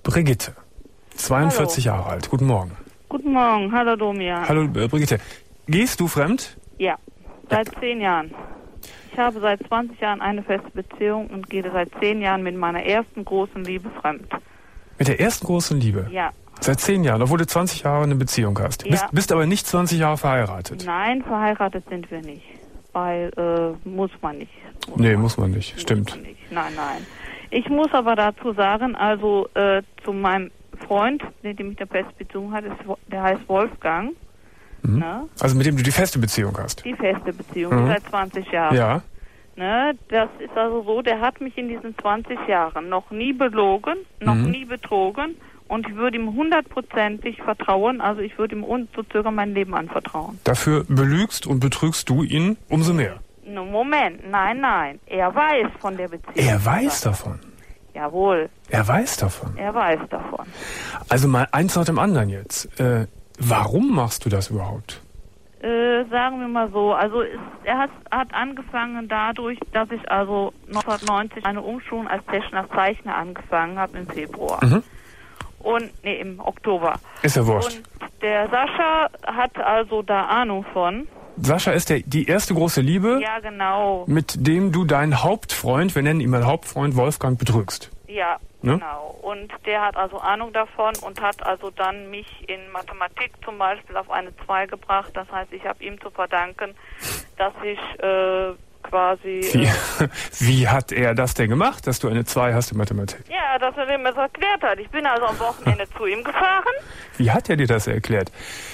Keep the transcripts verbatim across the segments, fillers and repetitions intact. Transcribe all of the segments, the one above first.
Brigitte, zweiundvierzig Hallo. Jahre alt. Guten Morgen. Guten Morgen, hallo Domian. Hallo äh, Brigitte. Gehst du fremd? Ja, seit ja. zehn Jahren. Ich habe seit zwanzig Jahren eine feste Beziehung und gehe seit zehn Jahren mit meiner ersten großen Liebe fremd. Mit der ersten großen Liebe? Ja. Seit zehn Jahren, obwohl du zwanzig Jahre eine Beziehung hast. Ja. Bist, bist aber nicht zwanzig Jahre verheiratet. Nein, verheiratet sind wir nicht. Weil, äh, muss man nicht. Muss nee, man muss man nicht, muss stimmt. Man nicht. Nein, nein. Ich muss aber dazu sagen, also äh, zu meinem Freund, mit dem ich eine feste Beziehung hatte, der heißt Wolfgang. Mhm. Ne? Also mit dem du die feste Beziehung hast? Die feste Beziehung, mhm. seit zwanzig Jahren. Ja. Ne? Das ist also so, der hat mich in diesen zwanzig Jahren noch nie belogen, noch mhm. nie betrogen und ich würde ihm hundertprozentig vertrauen, also ich würde ihm unzögern mein Leben anvertrauen. Dafür belügst und betrügst du ihn umso mehr? Moment, nein, nein, er weiß von der Beziehung. Er weiß davon? Jawohl. Er weiß davon? Er weiß davon. Also mal eins nach dem anderen jetzt. Äh, warum machst du das überhaupt? Äh, sagen wir mal so, also es, er hat, hat angefangen dadurch, dass ich also neunzehnhundertneunzig eine Umschulung als technischer Zeichner angefangen habe im Februar. Mhm. Und, nee, im Oktober. Ist ja wurscht. Und der Sascha hat also da Ahnung von. Sascha ist der, die erste große Liebe, ja, genau, mit dem du deinen Hauptfreund, wir nennen ihn mal Hauptfreund, Wolfgang, betrügst. Ja, ne? Genau. Und der hat also Ahnung davon und hat also dann mich in Mathematik zum Beispiel auf eine zwei gebracht. Das heißt, ich habe ihm zu verdanken, dass ich äh, quasi... Wie, äh, wie hat er das denn gemacht, dass du eine zwei hast in Mathematik? Ja, dass er mir das erklärt hat. Ich bin also am Wochenende zu ihm gefahren. Wie hat er dir das erklärt?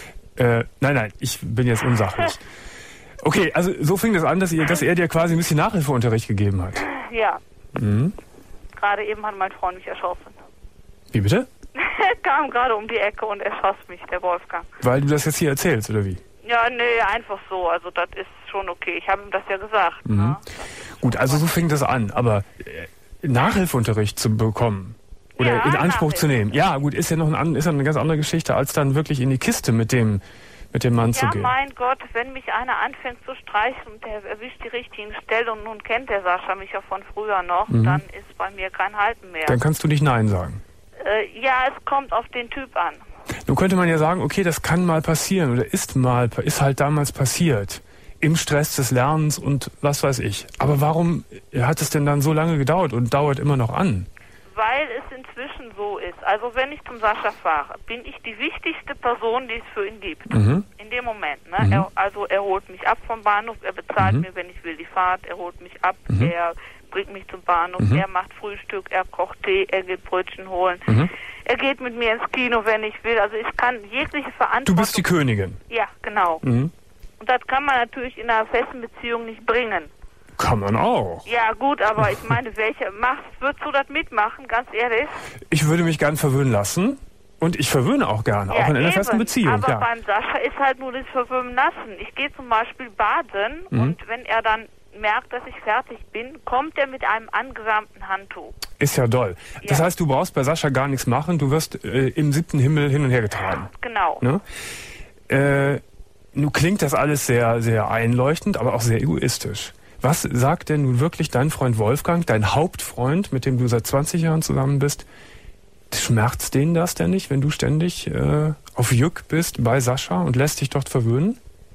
Äh, nein, nein, ich bin jetzt unsachlich. Okay, also so fing das an, dass, ihr, dass er dir quasi ein bisschen Nachhilfeunterricht gegeben hat. Ja. Mhm. Gerade eben hat mein Freund mich erschossen. Wie bitte? Er kam gerade um die Ecke und erschoss mich, der Wolfgang. Weil du das jetzt hier erzählst, oder wie? Ja, nee, einfach so. Also das ist schon okay. Ich habe ihm das ja gesagt. Mhm. Ne? Gut, also so fing das an. Aber äh, Nachhilfeunterricht zu bekommen oder ja, in Anspruch zu nehmen, ja gut, ist ja noch ein, ist ja eine ganz andere Geschichte, als dann wirklich in die Kiste mit dem mit dem Mann ja, zu gehen. Ja, mein Gott, wenn mich einer anfängt zu streichen und der erwischt die richtigen Stellen und nun kennt der Sascha mich ja von früher noch, mhm. dann ist bei mir kein Halten mehr. Dann kannst du nicht Nein sagen. Äh, ja, es kommt auf den Typ an. Nun könnte man ja sagen, okay, das kann mal passieren oder ist mal, ist halt damals passiert. Im Stress des Lernens und was weiß ich. Aber warum hat es denn dann so lange gedauert und dauert immer noch an? Weil es inzwischen so ist. Also wenn ich zum Sascha fahre, bin ich die wichtigste Person, die es für ihn gibt. Mhm. In dem Moment. Ne? Mhm. Er, also er holt mich ab vom Bahnhof, er bezahlt mhm. mir, wenn ich will, die Fahrt, er holt mich ab, mhm. er bringt mich zum Bahnhof, mhm. er macht Frühstück, er kocht Tee, er geht Brötchen holen. Mhm. Er geht mit mir ins Kino, wenn ich will. Also ich kann jegliche Verantwortung... Du bist die Königin. Ja, genau. Mhm. Und das kann man natürlich in einer festen Beziehung nicht bringen. Kann man auch. Ja gut, aber ich meine, welche machst, würdest du das mitmachen, ganz ehrlich? Ich würde mich gern verwöhnen lassen und ich verwöhne auch gerne, ja, auch in einer eben. festen Beziehung. Aber ja. beim Sascha ist halt nur das Verwöhnen lassen. Ich gehe zum Beispiel baden mhm. und wenn er dann merkt, dass ich fertig bin, kommt er mit einem angewärmten Handtuch. Ist ja doll. Ja. Das heißt, du brauchst bei Sascha gar nichts machen, du wirst äh, im siebten Himmel hin und her getragen. Genau. Ne? Äh, nun klingt das alles sehr, sehr einleuchtend, aber auch sehr egoistisch. Was sagt denn nun wirklich dein Freund Wolfgang, dein Hauptfreund, mit dem du seit zwanzig Jahren zusammen bist? Schmerzt den das denn nicht, wenn du ständig äh, auf Jück bist bei Sascha und lässt dich dort verwöhnen?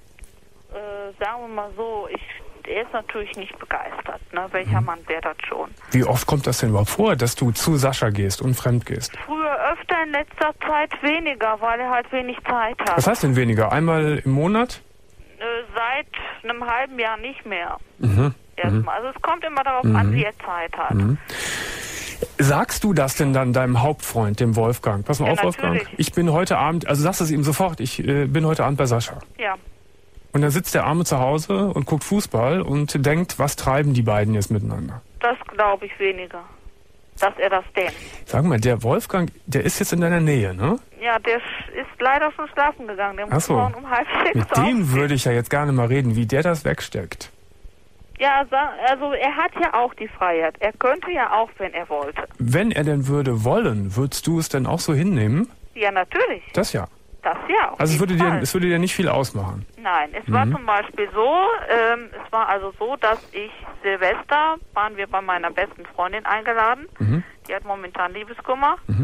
Äh, sagen wir mal so, ich, er ist natürlich nicht begeistert. Ne? Welcher mhm. Mann wäre das schon? Wie oft kommt das denn überhaupt vor, dass du zu Sascha gehst und fremd gehst? Früher öfter, in letzter Zeit weniger, weil er halt wenig Zeit hat. Was heißt denn weniger? Einmal im Monat? Seit einem halben Jahr nicht mehr. Mhm. Erstmal. Also es kommt immer darauf mhm. an, wie er Zeit hat. Mhm. Sagst du das denn dann deinem Hauptfreund, dem Wolfgang? Pass mal ja, auf, Wolfgang. Natürlich. Ich bin heute Abend, also sagst du es ihm sofort, ich äh, bin heute Abend bei Sascha. Ja. Und dann sitzt der Arme zu Hause und guckt Fußball und denkt, was treiben die beiden jetzt miteinander? Das glaube ich weniger, dass er das denkt. Sag mal, der Wolfgang, der ist jetzt in deiner Nähe, ne? Ja, der ist leider schon schlafen gegangen. Der Ach so. muss morgen um halb sechs Mit dem würde ich ja jetzt gerne mal reden, wie der das wegsteckt. Ja, also er hat ja auch die Freiheit. Er könnte ja auch, wenn er wollte. Wenn er denn würde wollen, würdest du es denn auch so hinnehmen? Ja, natürlich. Das ja. Das ja. Also es würde, dir, es würde dir nicht viel ausmachen? Nein, es mhm. war zum Beispiel so, ähm, es war also so, dass ich Silvester, waren wir bei meiner besten Freundin eingeladen. Mhm. Die hat momentan Liebeskummer. Mhm.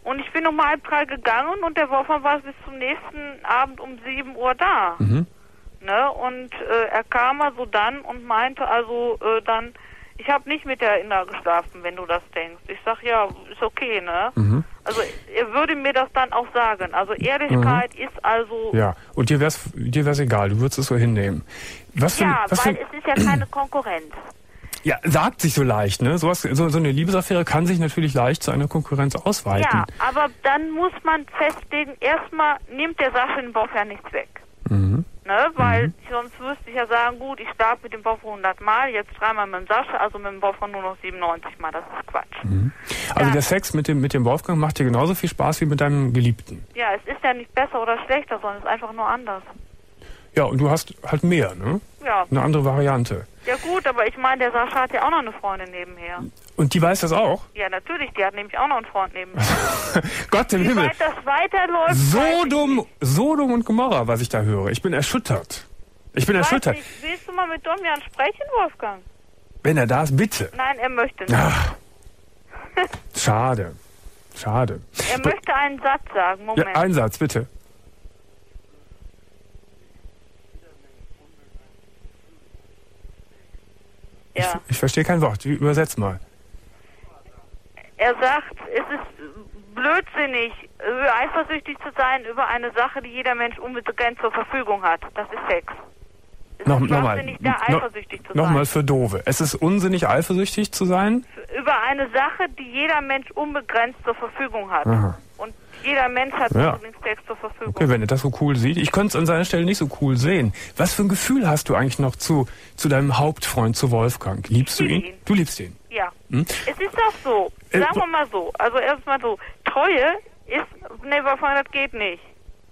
Und ich bin um halb drei gegangen und der Wolfgang war bis zum nächsten Abend um sieben Uhr da. Mhm. Ne? Und äh, er kam also dann und meinte also äh, dann, ich habe nicht mit der Inna geschlafen, wenn du das denkst. Ich sag, ja, ist okay, ne? Mhm. Also er würde mir das dann auch sagen. Also Ehrlichkeit mhm. ist also... Ja, und dir wär's, dir wär's egal, du würdest es so hinnehmen. Was für, ja, was weil für, es ist ja keine Konkurrenz. Ja, sagt sich so leicht, ne? So, was, so, so eine Liebesaffäre kann sich natürlich leicht zu einer Konkurrenz ausweiten. Ja, aber dann muss man festlegen, erstmal nimmt der Sascha den Boff ja nichts weg. Mhm. Ne? Weil mhm. sonst müsste ich ja sagen, gut, ich starb mit dem Boff hundert Mal, jetzt dreimal mit dem Sascha, also mit dem Boff nur noch siebenundneunzig Mal, das ist Quatsch. Mhm. Also dann, der Sex mit dem, mit dem Wolfgang macht dir genauso viel Spaß wie mit deinem Geliebten? Ja, es ist ja nicht besser oder schlechter, sondern es ist einfach nur anders. Ja, und du hast halt mehr, ne? Ja. Eine andere Variante. Ja gut, aber ich meine, der Sascha hat ja auch noch eine Freundin nebenher. Und die weiß das auch? Ja, natürlich, die hat nämlich auch noch einen Freund nebenher. Gott im Wie Himmel. weit das weiterläuft, Sodom, Sodom und Gomorra, was ich da höre. Ich bin erschüttert. Ich bin ich erschüttert. Nicht, willst du mal mit Domian sprechen, Wolfgang? Wenn er da ist, bitte. Nein, er möchte nicht. Ach, schade. Schade. Er möchte einen Satz sagen, Moment. Ja, einen Satz, bitte. Ja. Ich, ich verstehe kein Wort. Übersetz mal. Er sagt, es ist blödsinnig, eifersüchtig zu sein über eine Sache, die jeder Mensch unbegrenzt zur Verfügung hat. Das ist Sex. Es noch, ist nochmal. da eifersüchtig no, Nochmal für Doofe. Es ist unsinnig, eifersüchtig zu sein? Über eine Sache, die jeder Mensch unbegrenzt zur Verfügung hat. Aha. Und jeder Mensch hat ja. Sex zur Verfügung. Okay, wenn er das so cool sieht. Ich könnte es an seiner Stelle nicht so cool sehen. Was für ein Gefühl hast du eigentlich noch zu, zu deinem Hauptfreund, zu Wolfgang? Liebst du ihn? ihn? Du liebst ihn? Ja. Hm? Es ist doch so. Sagen wir mal so. Also erstmal so. Treue ist... Ne, Wolfgang, das geht nicht.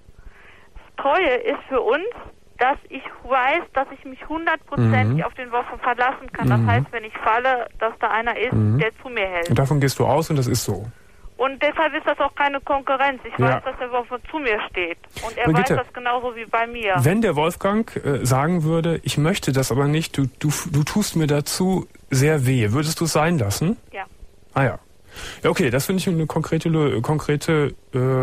Treue ist für uns, dass ich weiß, dass ich mich hundertprozentig mhm. auf den Wolfgang verlassen kann. Das mhm. heißt, wenn ich falle, dass da einer ist, mhm. der zu mir hält. Und davon gehst du aus und das ist so. Und deshalb ist das auch keine Konkurrenz. Ich ja. weiß, dass der Wolfgang zu mir steht. Und er Brigitte, weiß das genauso wie bei mir. Wenn der Wolfgang äh, sagen würde, ich möchte das aber nicht, du, du, du tust mir dazu sehr weh, würdest du es sein lassen? Ja. Ah ja. Ja, okay, das finde ich eine konkrete, konkrete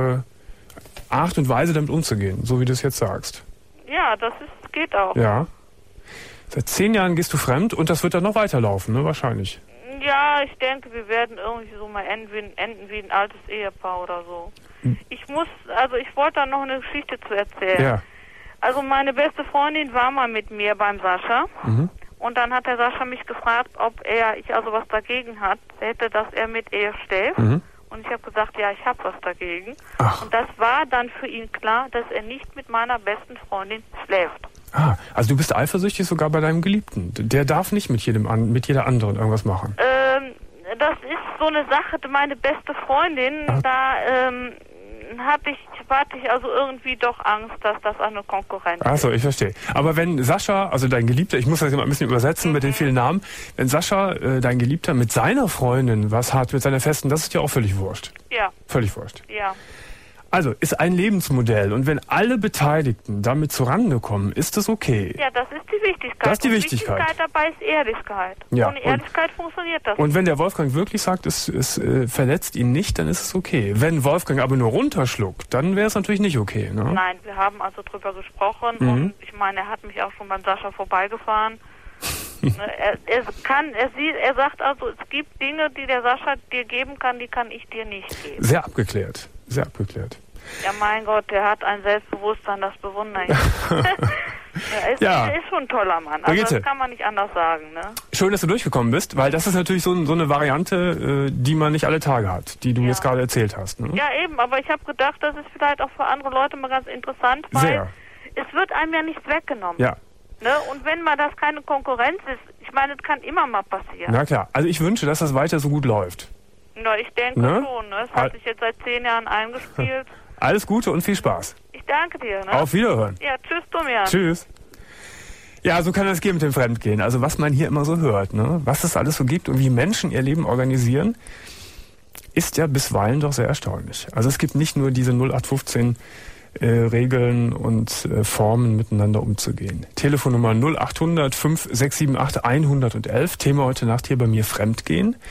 äh, Art und Weise, damit umzugehen, so wie du es jetzt sagst. Ja, das ist, geht auch. Ja. Seit zehn Jahren gehst du fremd und das wird dann noch weiterlaufen, ne? Wahrscheinlich. Ja, ich denke, wir werden irgendwie so mal enden wie, enden wie ein altes Ehepaar oder so. Hm. Ich muss, also ich wollte da noch eine Geschichte zu erzählen. Ja. Also meine beste Freundin war mal mit mir beim Sascha. Mhm. Und dann hat der Sascha mich gefragt, ob er, ich also was dagegen hat, hätte, dass er mit ihr schläft. Mhm. Und ich habe gesagt, ja, ich habe was dagegen. Ach. Und das war dann für ihn klar, dass er nicht mit meiner besten Freundin schläft. Ah, also du bist eifersüchtig sogar bei deinem Geliebten. Der darf nicht mit jedem an, mit jeder anderen irgendwas machen. Ähm, das ist so eine Sache, meine beste Freundin, Ach. da ähm, hatte ich, hatte ich also irgendwie doch Angst, dass das eine Konkurrenz ist. Achso, ich verstehe. Aber wenn Sascha, also dein Geliebter, ich muss das immer ein bisschen übersetzen mhm. mit den vielen Namen, wenn Sascha, äh, dein Geliebter, mit seiner Freundin was hat, mit seiner Festen, das ist dir auch völlig wurscht. Ja. Völlig wurscht. Ja. Also, ist ein Lebensmodell und wenn alle Beteiligten damit zurande kommen, ist das okay. Ja, das ist die Wichtigkeit. Das ist die und Wichtigkeit. Wichtigkeit dabei ist Ehrlichkeit. Ja, Ohne Ehrlichkeit funktioniert das nicht. Und wenn der Wolfgang wirklich sagt, es, es äh, verletzt ihn nicht, dann ist es okay. Wenn Wolfgang aber nur runterschluckt, dann wäre es natürlich nicht okay, ne? Nein, wir haben also drüber gesprochen mhm. und ich meine, er hat mich auch schon beim Sascha vorbeigefahren. er, er kann, er sieht, er sagt also, es gibt Dinge, die der Sascha dir geben kann, die kann ich dir nicht geben. Sehr abgeklärt, sehr abgeklärt. Ja, mein Gott, der hat ein Selbstbewusstsein, das bewundere ich. Er ist, ja. ist schon ein toller Mann, also Brigitte, das kann man nicht anders sagen. Ne? Schön, dass du durchgekommen bist, weil das ist natürlich so, so eine Variante, die man nicht alle Tage hat, die du ja. jetzt gerade erzählt hast. Ne? Ja, eben, aber ich habe gedacht, das ist vielleicht auch für andere Leute mal ganz interessant, weil Sehr. es wird einem ja nichts weggenommen. Ja. Ne? Und wenn mal das keine Konkurrenz ist, ich meine, das kann immer mal passieren. Na klar, also ich wünsche, dass das weiter so gut läuft. Na, ich denke ne? schon, ne? Es hat Al- sich jetzt seit zehn Jahren eingespielt. Alles Gute und viel Spaß. Ich danke dir. Ne? Auf Wiederhören. Ja, tschüss, Domian. Tschüss. Ja, so kann das gehen mit dem Fremdgehen. Also was man hier immer so hört, ne? Was es alles so gibt und wie Menschen ihr Leben organisieren, ist ja bisweilen doch sehr erstaunlich. Also es gibt nicht nur diese null acht fünfzehn äh, Regeln und äh, Formen, miteinander umzugehen. Telefonnummer null achthundert fünf sechs sieben acht hundertelf. Thema heute Nacht hier bei mir Fremdgehen.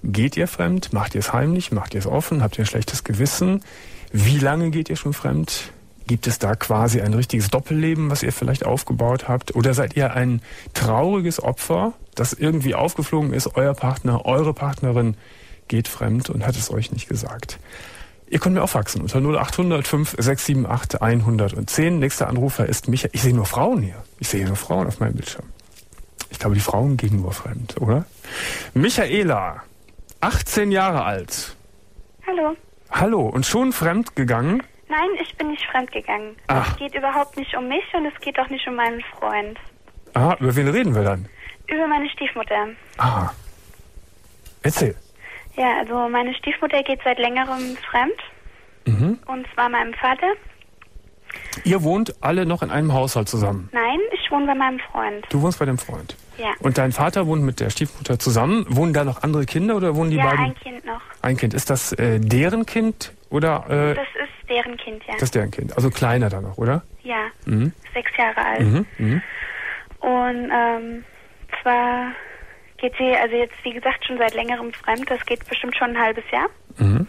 Geht ihr fremd? Macht ihr es heimlich? Macht ihr es offen? Habt ihr ein schlechtes Gewissen? Wie lange geht ihr schon fremd? Gibt es da quasi ein richtiges Doppelleben, was ihr vielleicht aufgebaut habt? Oder seid ihr ein trauriges Opfer, das irgendwie aufgeflogen ist, euer Partner, eure Partnerin geht fremd und hat es euch nicht gesagt? Ihr könnt mir auch faxen unter null acht hundert fünf sechs sieben acht hundertzehn. Nächster Anrufer ist Michael. Ich sehe nur Frauen hier. Ich sehe nur Frauen auf meinem Bildschirm. Ich glaube, die Frauen gehen nur fremd, oder? Michaela, achtzehn Jahre alt. Hallo. Hallo, und schon fremd gegangen? Nein, ich bin nicht fremd gegangen. Ach. Es geht überhaupt nicht um mich und es geht auch nicht um meinen Freund. Ah, über wen reden wir dann? Über meine Stiefmutter. Ah. Erzähl. Ja, also meine Stiefmutter geht seit längerem fremd. Mhm. Und zwar meinem Vater. Ihr wohnt alle noch in einem Haushalt zusammen? Nein, ich wohne bei meinem Freund. Du wohnst bei dem Freund? Ja. Und dein Vater wohnt mit der Stiefmutter zusammen. Wohnen da noch andere Kinder oder wohnen die ja, beiden? Ja, ein Kind noch. Ein Kind. Ist das äh, deren Kind oder? Äh, das ist deren Kind, ja. Das ist deren Kind. Also kleiner dann noch, oder? Ja. Mhm. Sechs Jahre alt. Mhm. Mhm. Und ähm, zwar geht sie, also jetzt wie gesagt schon seit längerem fremd. Das geht bestimmt schon ein halbes Jahr. Mhm.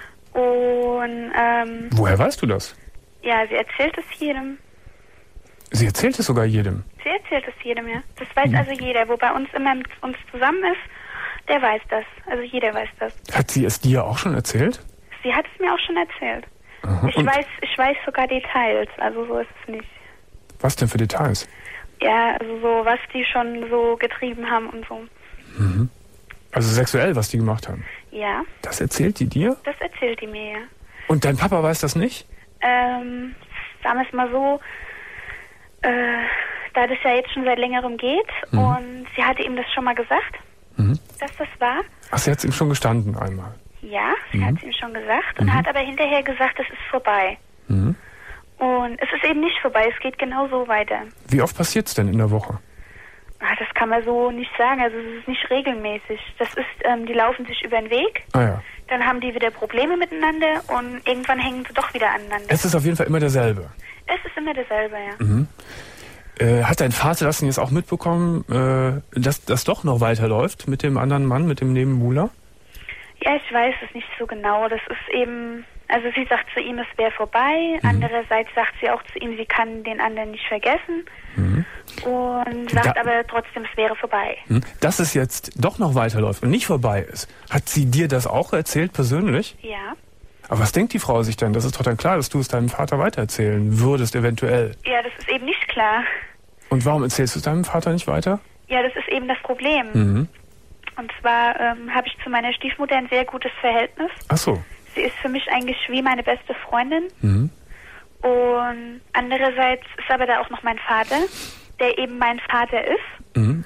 Und ähm, woher weißt du das? Ja, sie erzählt es jedem. Sie erzählt es sogar jedem? Sie erzählt es jedem, ja. Das weiß also jeder. Wo bei uns immer mit uns zusammen ist, der weiß das. Also jeder weiß das. Hat sie es dir auch schon erzählt? Sie hat es mir auch schon erzählt. Aha. Ich weiß, ich weiß sogar Details, also so ist es nicht. Was denn für Details? Ja, also so, was die schon so getrieben haben und so. Mhm. Also sexuell, was die gemacht haben? Ja. Das erzählt die dir? Das erzählt die mir, ja. Und dein Papa weiß das nicht? Ähm, sagen wir es mal so, äh, da das ja jetzt schon seit längerem geht mhm. und sie hatte ihm das schon mal gesagt, mhm. dass das war. Ach, sie hat es ihm schon gestanden einmal? Ja, sie mhm. hat es ihm schon gesagt und mhm. hat aber hinterher gesagt, es ist vorbei. Mhm. Und es ist eben nicht vorbei, es geht genau so weiter. Wie oft passiert es denn in der Woche? Ach, das kann man so nicht sagen, also es ist nicht regelmäßig. Das ist, ähm, die laufen sich über den Weg, ah, ja. dann haben die wieder Probleme miteinander und irgendwann hängen sie doch wieder aneinander. Es ist auf jeden Fall immer derselbe? Es ist immer derselbe, ja. Mhm. Äh, hat dein Vater das denn jetzt auch mitbekommen, äh, dass das doch noch weiterläuft mit dem anderen Mann, mit dem Nebenbuhler? Ja, ich weiß es nicht so genau. Das ist eben, also sie sagt zu ihm, es wäre vorbei. Mhm. Andererseits sagt sie auch zu ihm, sie kann den anderen nicht vergessen. Mhm. Und sagt da, aber trotzdem, es wäre vorbei. Dass es jetzt doch noch weiterläuft und nicht vorbei ist, hat sie dir das auch erzählt persönlich? Ja. Aber was denkt die Frau sich denn? Das ist doch dann klar, dass du es deinem Vater weitererzählen würdest, eventuell. Ja, das ist eben nicht klar. Und warum erzählst du es deinem Vater nicht weiter? Ja, das ist eben das Problem. Mhm. Und zwar ähm, habe ich zu meiner Stiefmutter ein sehr gutes Verhältnis. Ach so. Sie ist für mich eigentlich wie meine beste Freundin. Mhm. Und andererseits ist aber da auch noch mein Vater, der eben mein Vater ist. Mhm.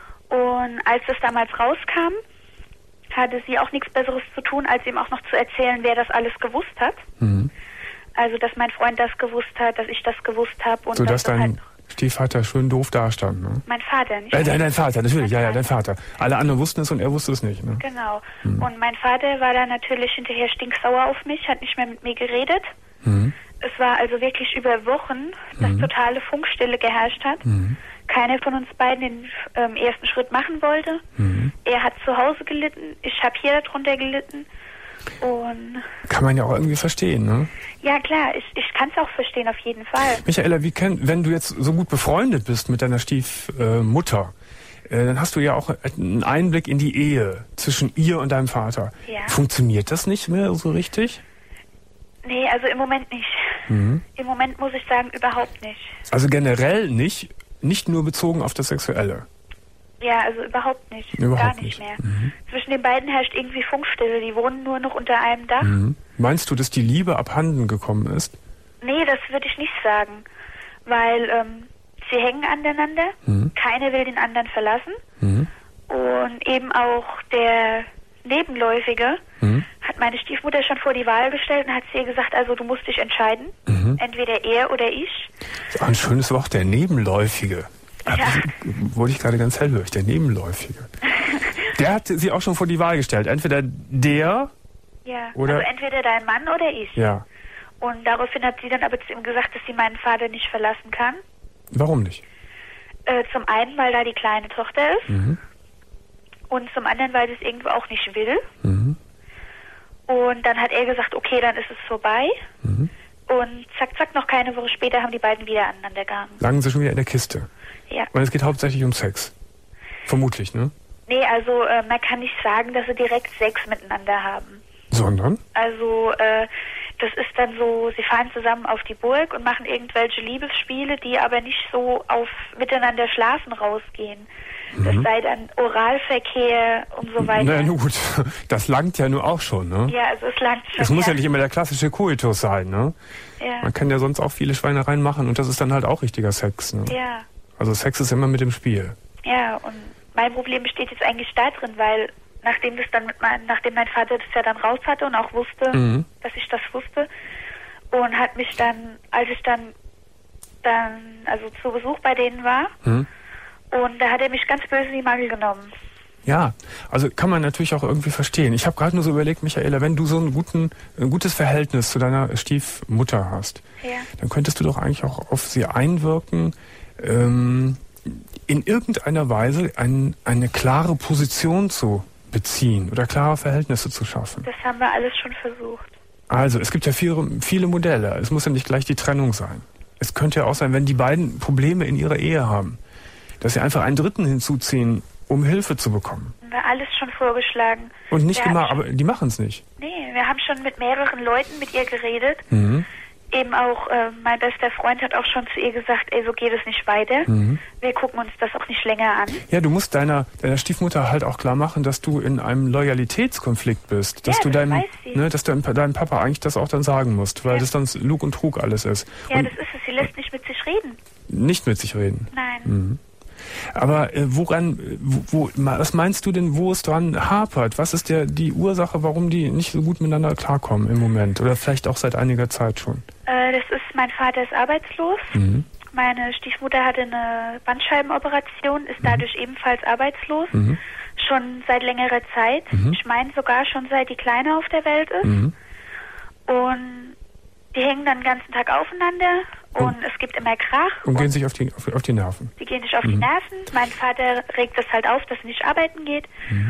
Und als das damals rauskam, hatte sie auch nichts Besseres zu tun, als ihm auch noch zu erzählen, wer das alles gewusst hat. Mhm. Also, dass mein Freund das gewusst hat, dass ich das gewusst habe. Und so, dass dass dein halt Stiefvater schön doof dastand, ne? Mein Vater, nicht? Äh, dein, dein Vater, natürlich, ja, ja, dein Vater. Alle anderen wussten es und er wusste es nicht, ne? Genau. Mhm. Und mein Vater war da natürlich hinterher stinksauer auf mich, hat nicht mehr mit mir geredet. Mhm. Es war also wirklich über Wochen, dass mhm. totale Funkstille geherrscht hat. Mhm. Keiner von uns beiden den ähm, ersten Schritt machen wollte. Mhm. Er hat zu Hause gelitten, ich habe hier darunter gelitten. Und kann man ja auch irgendwie verstehen, ne? Ja klar, ich, ich kann es auch verstehen, auf jeden Fall. Michaela, wie kann, wenn du jetzt so gut befreundet bist mit deiner Stiefmutter, äh, dann hast du ja auch einen Einblick in die Ehe zwischen ihr und deinem Vater. Ja. Funktioniert das nicht mehr so richtig? Nee, also im Moment nicht. Mhm. Im Moment muss ich sagen, überhaupt nicht. Also generell nicht, nicht nur bezogen auf das Sexuelle? Ja, also überhaupt nicht. Überhaupt Gar nicht, nicht. mehr. Mhm. Zwischen den beiden herrscht irgendwie Funkstille. Die wohnen nur noch unter einem Dach. Mhm. Meinst du, dass die Liebe abhanden gekommen ist? Nee, das würde ich nicht sagen. Weil ähm, sie hängen aneinander. Mhm. Keiner will den anderen verlassen. Mhm. Und eben auch der Nebenläufige mhm. hat meine Stiefmutter schon vor die Wahl gestellt und hat sie ihr gesagt, also du musst dich entscheiden. Mhm. Entweder er oder ich. Das ist auch ein schönes Wort, der Nebenläufige. Ja. Wurde ich gerade ganz hellhörig, der Nebenläufige. Der hat sie auch schon vor die Wahl gestellt. Entweder der ja, oder... Also entweder dein Mann oder ich. Ja. Und daraufhin hat sie dann aber zu ihm gesagt, dass sie meinen Vater nicht verlassen kann. Warum nicht? Äh, zum einen, weil da die kleine Tochter ist. Mhm. und zum anderen, weil ich es irgendwo auch nicht will. Mhm. Und dann hat er gesagt, okay, dann ist es vorbei. Mhm. Und zack, zack, noch keine Woche später haben die beiden wieder aneinander gehangen. Lagen sie schon wieder in der Kiste? Ja. Und es geht hauptsächlich um Sex? Vermutlich, ne? Nee, also äh, man kann nicht sagen, dass sie direkt Sex miteinander haben. Sondern? Also äh, das ist dann so, sie fahren zusammen auf die Burg und machen irgendwelche Liebesspiele, die aber nicht so auf miteinander schlafen rausgehen. Mhm. Das sei dann Oralverkehr und so weiter. Na gut, das langt ja nur auch schon, ne? Ja, also es langt schon. Es muss ja ja nicht immer der klassische Koitus sein, ne? Ja. Man kann ja sonst auch viele Schweinereien machen und das ist dann halt auch richtiger Sex, ne? Ja. Also Sex ist immer mit dem Spiel. Ja, und mein Problem besteht jetzt eigentlich da drin, weil nachdem das dann mit mein, nachdem mein Vater das ja dann raus hatte und auch wusste, Mhm. dass ich das wusste, und hat mich dann, als ich dann dann also zu Besuch bei denen war, Mhm. und da hat er mich ganz böse in die Mangel genommen. Ja, also kann man natürlich auch irgendwie verstehen. Ich habe gerade nur so überlegt, Michaela, wenn du so einen guten, ein gutes Verhältnis zu deiner Stiefmutter hast, Ja. dann könntest du doch eigentlich auch auf sie einwirken, ähm, in irgendeiner Weise ein, eine klare Position zu beziehen oder klare Verhältnisse zu schaffen. Das haben wir alles schon versucht. Also, es gibt ja viele, viele Modelle. Es muss ja nicht gleich die Trennung sein. Es könnte ja auch sein, wenn die beiden Probleme in ihrer Ehe haben, dass sie einfach einen Dritten hinzuziehen, um Hilfe zu bekommen. Haben wir alles schon vorgeschlagen. Und nicht Wir immer, haben aber die machen es nicht. Nee, wir haben schon mit mehreren Leuten mit ihr geredet. Mhm. Eben auch, äh, mein bester Freund hat auch schon zu ihr gesagt, ey, so geht es nicht weiter. Mhm. Wir gucken uns das auch nicht länger an. Ja, du musst deiner, deiner Stiefmutter halt auch klar machen, dass du in einem Loyalitätskonflikt bist. Dass Ja, du das deinem, weiß sie. ne, dass du deinem Papa eigentlich das auch dann sagen musst, weil Ja. das dann Lug und Trug alles ist. Ja, und das ist es. Sie lässt nicht mit sich reden. nicht mit sich reden. Nein. Mhm. Aber äh, woran, äh, wo, wo, was meinst du denn, wo es dran hapert? Was ist der, die Ursache, warum die nicht so gut miteinander klarkommen im Moment? Oder vielleicht auch seit einiger Zeit schon? Äh, das ist, mein Vater ist arbeitslos. Mhm. Meine Stiefmutter hatte eine Bandscheibenoperation, ist dadurch ebenfalls arbeitslos. Mhm. Schon seit längerer Zeit. Mhm. Ich meine sogar schon seit die Kleine auf der Welt ist. Mhm. Und die hängen dann den ganzen Tag aufeinander und, Und- es gibt immer Krach. Und gehen sich auf die, auf, auf die Nerven. die gehen sich auf die Nerven. Mein Vater regt das halt auf, dass er nicht arbeiten geht.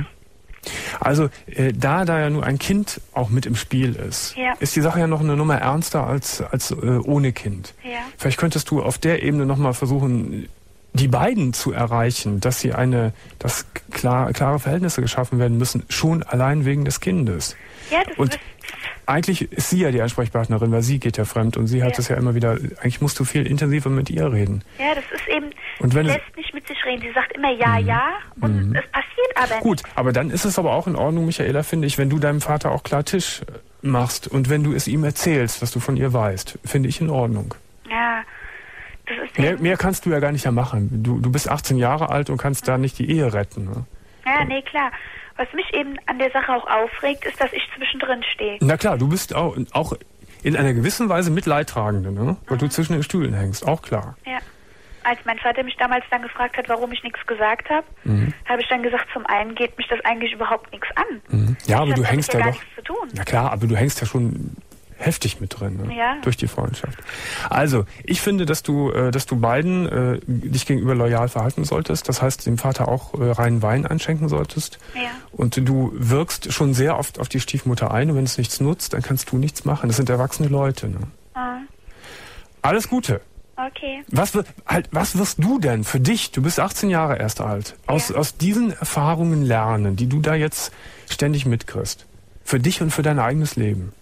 Also äh, da da ja nur ein Kind auch mit im Spiel ist, Ja. ist die Sache ja noch eine Nummer ernster als, als äh, ohne Kind. Ja. Vielleicht könntest du auf der Ebene nochmal versuchen, die beiden zu erreichen, dass sie eine, dass klar, klare Verhältnisse geschaffen werden müssen, schon allein wegen des Kindes. Ja, das Und ist, eigentlich ist sie ja die Ansprechpartnerin, weil sie geht ja fremd und sie hat Ja. es ja immer wieder, eigentlich musst du viel intensiver mit ihr reden. ja, das ist eben, Und wenn sie es- lässt nicht mit sich reden. Sie sagt immer ja, ja und es passiert aber nicht. Gut, aber dann ist es aber auch in Ordnung, Michaela, finde ich, wenn du deinem Vater auch klar Tisch äh, machst und wenn du es ihm erzählst, was du von ihr weißt, finde ich in Ordnung. Ja, das ist Mehr, eben, mehr kannst du ja gar nicht mehr machen. Du, du bist achtzehn Jahre alt und kannst da nicht die Ehe retten. Ne? ja, nee, klar. Was mich eben an der Sache auch aufregt, ist, dass ich zwischendrin stehe. Na klar, du bist auch, auch in einer gewissen Weise Mitleidtragende, ne? weil du zwischen den Stühlen hängst, auch klar. Ja. Als mein Vater mich damals dann gefragt hat, warum ich nichts gesagt habe, Mhm. habe ich dann gesagt, zum einen geht mich das eigentlich überhaupt nichts an. Mhm. Ja, aber Das du hat hängst damit ja gar doch. nichts zu tun. Na klar, aber du hängst ja schon heftig mit drin, ne? Ja. Durch die Freundschaft. Also, ich finde, dass du, äh, dass du beiden äh, dich gegenüber loyal verhalten solltest. Das heißt, dem Vater auch äh, reinen Wein einschenken solltest. Ja. Und du wirkst schon sehr oft auf die Stiefmutter ein. Und wenn es nichts nutzt, dann kannst du nichts machen. Das sind erwachsene Leute. Ne? Ah, Alles Gute. okay. Was, wir- halt, was wirst du denn für dich, du bist achtzehn Jahre erst alt, aus, Ja. aus diesen Erfahrungen lernen, die du da jetzt ständig mitkriegst? Für dich und für dein eigenes Leben.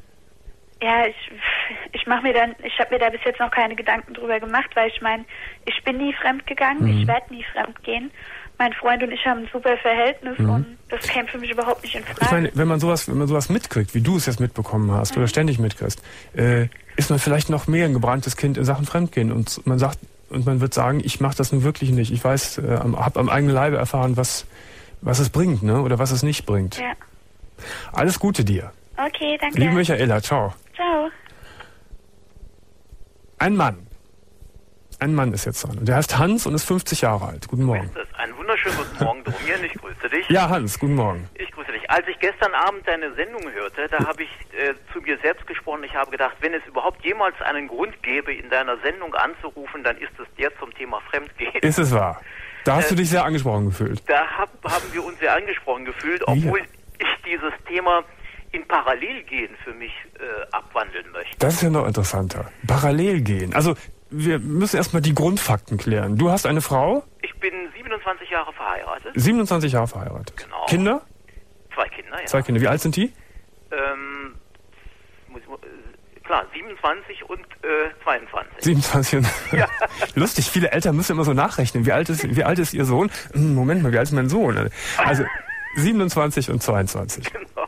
Ja, ich, ich mache mir dann, ich habe mir da bis jetzt noch keine Gedanken drüber gemacht, weil ich meine, ich bin nie fremd gegangen, Mhm. ich werde nie fremd gehen. Mein Freund und ich haben ein super Verhältnis und das käme für mich überhaupt nicht in Frage. Ich meine, wenn man sowas, wenn man sowas mitkriegt, wie du es jetzt mitbekommen hast oder ständig mitkriegst, äh, ist man vielleicht noch mehr ein gebranntes Kind in Sachen Fremdgehen und man sagt und man wird sagen, ich mache das nun wirklich nicht. Ich weiß, äh, habe am eigenen Leibe erfahren, was was es bringt, ne, oder was es nicht bringt. Ja. Alles Gute dir, Okay, danke. liebe Michaela, ciao. Ciao. Ein Mann, ein Mann ist jetzt dran und der heißt Hans und ist fünfzig Jahre alt. Guten Morgen. Das ist ein wunderschönen guten Morgen, Dromien. Ich grüße dich. Ja, Hans, guten Morgen. Ich grüße dich. Als ich gestern Abend deine Sendung hörte, da habe ich äh, zu mir selbst gesprochen. Ich habe gedacht, wenn es überhaupt jemals einen Grund gäbe, in deiner Sendung anzurufen, dann ist es der zum Thema Fremdgehen. Ist es wahr? Da hast Äh, du dich sehr angesprochen gefühlt. Da habe haben wir uns sehr angesprochen gefühlt, obwohl ja. ich dieses Thema in Parallelgehen für mich äh, abwandeln möchte. Das ist ja noch interessanter. Parallelgehen. Also wir müssen erstmal die Grundfakten klären. Du hast eine Frau? Ich bin siebenundzwanzig Jahre verheiratet. siebenundzwanzig Jahre verheiratet. Genau. Kinder? Zwei Kinder, ja. Zwei Kinder. Wie alt sind die? Ähm, muss ich, äh, klar, siebenundzwanzig und äh, zweiundzwanzig. siebenundzwanzig und ja. Lustig, viele Eltern müssen immer so nachrechnen. Wie alt ist, wie alt ist ihr Sohn? Hm, Moment mal, wie alt ist mein Sohn? Also siebenundzwanzig und zweiundzwanzig. Genau.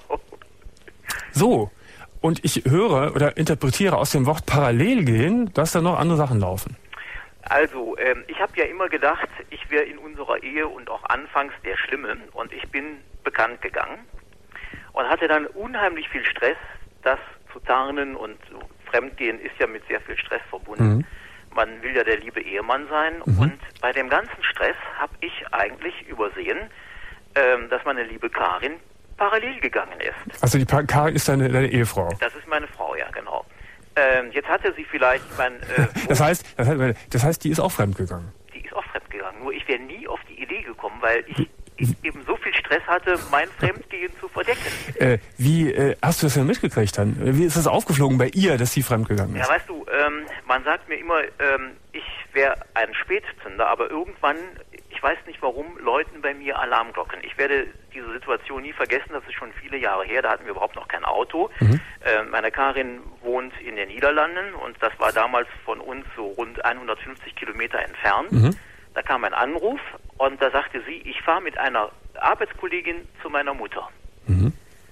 So, und ich höre oder interpretiere aus dem Wort Parallelgehen, dass da noch andere Sachen laufen. Also, ähm, ich habe ja immer gedacht, ich wäre in unserer Ehe und auch anfangs der Schlimme und ich bin bekannt gegangen und hatte dann unheimlich viel Stress, das zu tarnen und so, Fremdgehen ist ja mit sehr viel Stress verbunden. Mhm. Man will ja der liebe Ehemann sein mhm. und bei dem ganzen Stress habe ich eigentlich übersehen, ähm, dass meine liebe Karin parallel gegangen ist. Also die Karin ist deine, deine Ehefrau? Das ist meine Frau, ja, genau. Ähm, jetzt hatte sie vielleicht mein... Äh, das, heißt, das, heißt, das heißt, die ist auch fremdgegangen? Die ist auch fremdgegangen. Nur ich wäre nie auf die Idee gekommen, weil ich, ich eben so viel Stress hatte, mein Fremdgehen zu verdecken. Äh, wie äh, hast du das denn mitgekriegt dann? Wie ist das aufgeflogen bei ihr, dass sie fremdgegangen ist? Ja, weißt du, ähm, man sagt mir immer, ähm, ich wäre ein Spätzünder, aber irgendwann... Ich weiß nicht warum, läuten bei mir Alarmglocken. Ich werde diese Situation nie vergessen, das ist schon viele Jahre her, da hatten wir überhaupt noch kein Auto. Mhm. Äh, meine Karin wohnt in den Niederlanden und das war damals von uns so rund hundertfünfzig Kilometer entfernt. Mhm. Da kam ein Anruf und da sagte sie, ich fahre mit einer Arbeitskollegin zu meiner Mutter. Mhm.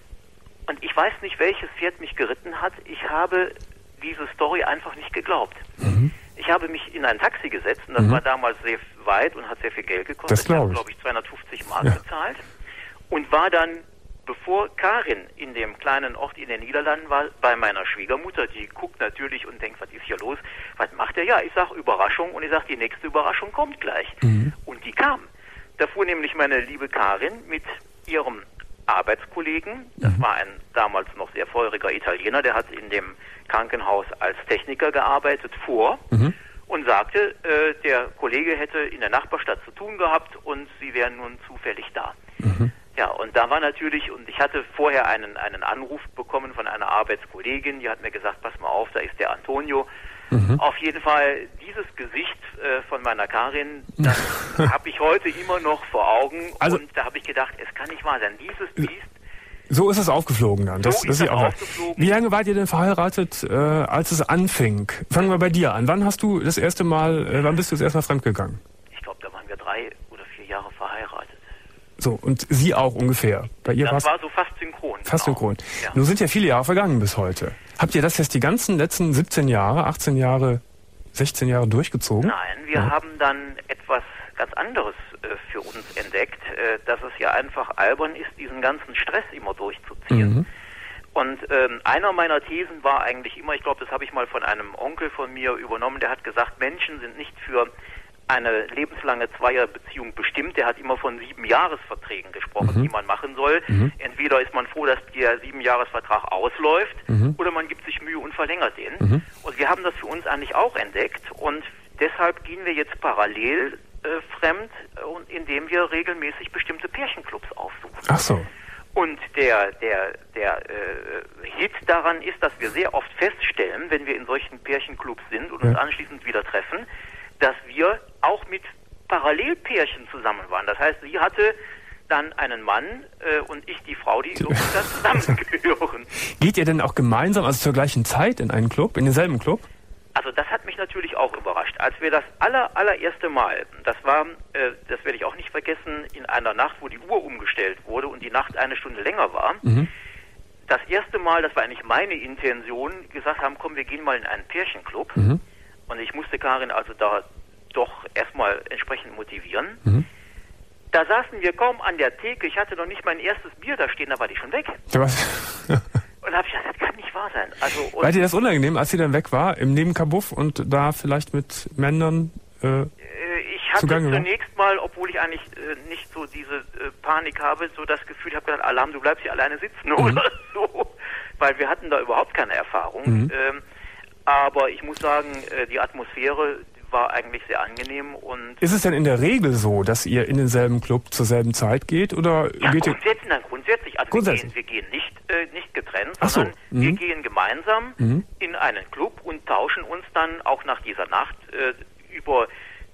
Und ich weiß nicht, welches Pferd mich geritten hat. Ich habe diese Story einfach nicht geglaubt. Mhm. Ich habe mich in ein Taxi gesetzt und das mhm. war damals sehr weit und hat sehr viel Geld gekostet. Das glaube ich. Ich habe, glaube ich, zweihundertfünfzig Mark ja. bezahlt und war dann, bevor Karin in dem kleinen Ort in den Niederlanden war, bei meiner Schwiegermutter. Die guckt natürlich und denkt, was ist hier los? Was macht er? Ja, ich sage Überraschung und ich sage, die nächste Überraschung kommt gleich. Mhm. Und die kam. Da fuhr nämlich meine liebe Karin mit ihrem Arbeitskollegen, das war ein damals noch sehr feuriger Italiener, der hat in dem Krankenhaus als Techniker gearbeitet, vor mhm. und sagte, äh, der Kollege hätte in der Nachbarstadt zu tun gehabt und sie wären nun zufällig da. Mhm. Ja, und da war natürlich, und ich hatte vorher einen, einen Anruf bekommen von einer Arbeitskollegin, die hat mir gesagt, pass mal auf, da ist der Antonio. Mhm. Auf jeden Fall, dieses Gesicht äh, von meiner Karin, das habe ich heute immer noch vor Augen. Also, und da habe ich gedacht, es kann nicht wahr sein. Dieses Biest. So ist es aufgeflogen dann. Das, so das ist es auch aufgeflogen. Wie lange wart ihr denn verheiratet, äh, als es anfing? Fangen wir bei dir an. Wann hast du das erste Mal, äh, wann bist du das erste Mal fremdgegangen? Ich glaube, da waren wir drei oder vier Jahre verheiratet. So, und sie auch ungefähr. Bei ihr das war so fast synchron. Fast genau. synchron. Ja. Nun sind ja viele Jahre vergangen bis heute. Habt ihr das jetzt die ganzen letzten siebzehn Jahre, achtzehn Jahre, sechzehn Jahre durchgezogen? Nein, wir ja. haben dann etwas ganz anderes äh, für uns entdeckt, äh, dass es ja einfach albern ist, diesen ganzen Stress immer durchzuziehen. Mhm. Und ähm, einer meiner Thesen war eigentlich immer, ich glaube, das habe ich mal von einem Onkel von mir übernommen, der hat gesagt, Menschen sind nicht für eine lebenslange Zweierbeziehung bestimmt. Der hat immer von Siebenjahresverträgen gesprochen, mhm. die man machen soll. Mhm. Entweder ist man froh, dass der Siebenjahresvertrag ausläuft, mhm. oder man gibt sich Mühe und verlängert den. Mhm. Und wir haben das für uns eigentlich auch entdeckt und deshalb gehen wir jetzt parallel äh, fremd, und indem wir regelmäßig bestimmte Pärchenclubs aufsuchen. Ach so. Und der der der äh, Hit daran ist, dass wir sehr oft feststellen, wenn wir in solchen Pärchenclubs sind und ja. uns anschließend wieder treffen, dass wir auch mit Parallelpärchen zusammen waren. Das heißt, sie hatte dann einen Mann äh, und ich die Frau, die uns da zusammengehören. Geht ihr denn auch gemeinsam, also zur gleichen Zeit in einen Club, in denselben Club? Also das hat mich natürlich auch überrascht. Als wir das aller, allererste Mal, das war, äh, das werde ich auch nicht vergessen, in einer Nacht, wo die Uhr umgestellt wurde und die Nacht eine Stunde länger war, mhm. das erste Mal, das war eigentlich meine Intention, gesagt haben, komm, wir gehen mal in einen Pärchenclub. Mhm. Und ich musste Karin also da doch erstmal entsprechend motivieren. Mhm. Da saßen wir kaum an der Theke. Ich hatte noch nicht mein erstes Bier da stehen, da war die schon weg. Was? Und da habe ich gedacht, das kann nicht wahr sein. Also, war dir das unangenehm, als sie dann weg war, im Nebenkabuff und da vielleicht mit Männern äh, ich hatte zunächst mal, obwohl ich eigentlich äh, nicht so diese äh, Panik habe, so das Gefühl, ich habe gedacht, Alarm, du bleibst hier alleine sitzen mhm. oder so. Weil wir hatten da überhaupt keine Erfahrung. Mhm. Ähm, Aber ich muss sagen, die Atmosphäre war eigentlich sehr angenehm. Und ist es denn in der Regel so, dass ihr in denselben Club zur selben Zeit geht? Oder ja, geht grundsätzlich, nein, grundsätzlich. Also grundsätzlich. Wir, gehen, wir gehen nicht, äh, nicht getrennt, Ach sondern so. mhm. wir gehen gemeinsam mhm. in einen Club und tauschen uns dann auch nach dieser Nacht äh, über...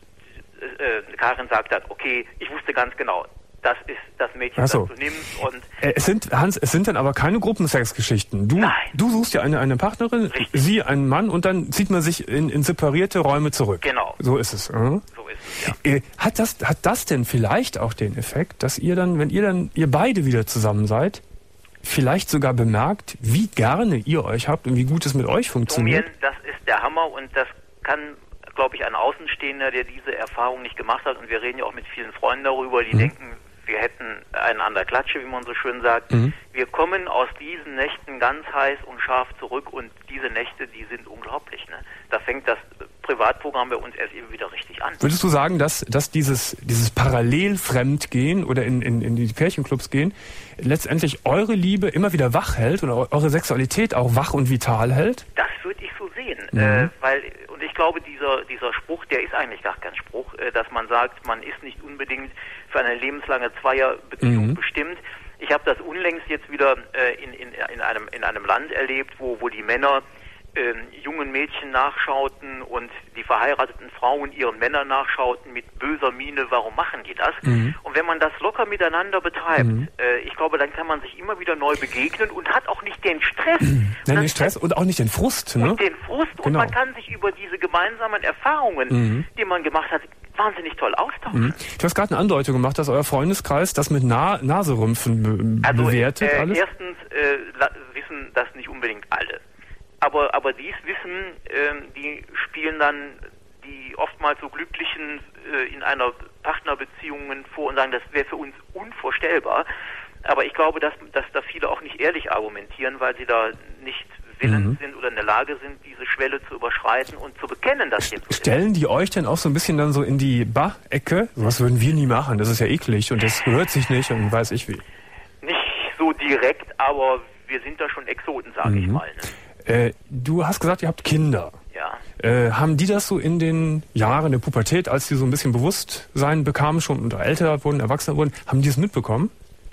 Äh, Karin sagt dann, okay, ich wusste ganz genau, das ist das Mädchen, so. das du nimmst. Und äh, es sind, Hans, es sind dann aber keine Gruppensexgeschichten. Du, Nein. du suchst ja eine, eine Partnerin, Richtig. sie einen Mann und dann zieht man sich in, in separierte Räume zurück. Genau. So ist es. Äh? So ist es, ja. Äh, hat das, hat das denn vielleicht auch den Effekt, dass ihr dann, wenn ihr dann, ihr beide wieder zusammen seid, vielleicht sogar bemerkt, wie gerne ihr euch habt und wie gut es mit euch funktioniert? Domien, das ist der Hammer und das kann, glaube ich, ein Außenstehender, der diese Erfahrung nicht gemacht hat, und wir reden ja auch mit vielen Freunden darüber, die mhm. denken, wir hätten einen an der Klatsche, wie man so schön sagt. Mhm. Wir kommen aus diesen Nächten ganz heiß und scharf zurück, und diese Nächte, die sind unglaublich. Ne? Da fängt das Privatprogramm bei uns erst eben wieder richtig an. Würdest du sagen, dass, dass dieses, dieses Parallelfremdgehen oder in, in, in die Pärchenclubs gehen, letztendlich eure Liebe immer wieder wach hält oder eure Sexualität auch wach und vital hält? Das würde ich so sehen, mhm. äh, weil, und ich glaube, dieser, dieser Spruch, der ist eigentlich gar kein Spruch, äh, dass man sagt, man ist nicht unbedingt für eine lebenslange Zweierbeziehung mhm. bestimmt. Ich habe das unlängst jetzt wieder äh, in, in, in, einem, in einem Land erlebt, wo, wo die Männer äh, jungen Mädchen nachschauten und die verheirateten Frauen ihren Männern nachschauten mit böser Miene, warum machen die das? Mhm. Und wenn man das locker miteinander betreibt, mhm. äh, ich glaube, dann kann man sich immer wieder neu begegnen und hat auch nicht den Stress. Mhm. Nein, den Stress und auch nicht den Frust. Ne? Und den Frust. Genau. Und man kann sich über diese gemeinsamen Erfahrungen, mhm. die man gemacht hat, wahnsinnig toll austauschen. Mhm. Du hast gerade eine Andeutung gemacht, dass euer Freundeskreis das mit Na- Naserümpfen be- also, bewertet. Äh, alles? Erstens äh, la- wissen das nicht unbedingt alle. Aber, aber dies Wissen, äh, die spielen dann die oftmals so Glücklichen äh, in einer Partnerbeziehung vor und sagen, das wäre für uns unvorstellbar. Aber ich glaube, dass, dass da viele auch nicht ehrlich argumentieren, weil sie da nicht willens mhm. sind oder in der Lage sind, diese Schwelle zu überschreiten und zu bekennen, dass dem so ist. Stellen die euch denn auch so ein bisschen dann so in die Bah-Ecke? Was würden wir nie machen, das ist ja eklig und das gehört sich nicht und weiß ich wie. Nicht so direkt, aber wir sind da schon Exoten, sage mhm. ich mal. Ne? Äh, du hast gesagt, ihr habt Kinder. Ja. Äh, haben die das so in den Jahren der Pubertät, als die so ein bisschen Bewusstsein bekamen schon und älter wurden, erwachsener wurden, haben die es mitbekommen?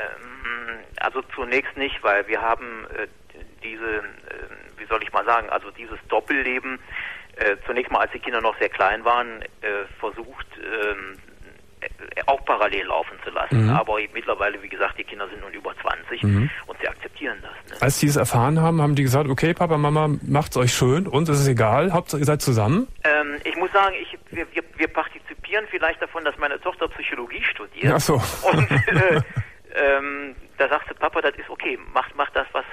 Ähm, also zunächst nicht, weil wir haben äh, diese, äh, wie soll ich mal sagen, also dieses Doppelleben, äh, zunächst mal, als die Kinder noch sehr klein waren, äh, versucht, äh, auch parallel laufen zu lassen. Mhm. Aber mittlerweile, wie gesagt, die Kinder sind nun über zwanzig mhm. und sie akzeptieren das. Ne? Als die es erfahren haben, haben die gesagt, okay, Papa, Mama, macht's euch schön, uns ist es egal, Hauptsache ihr seid zusammen? Ähm, ich muss sagen, ich, wir, wir, wir partizipieren vielleicht davon, dass meine Tochter Psychologie studiert. Ach so. Und äh, ähm, da sagt sie, Papa, das ist okay, mach, mach das, was...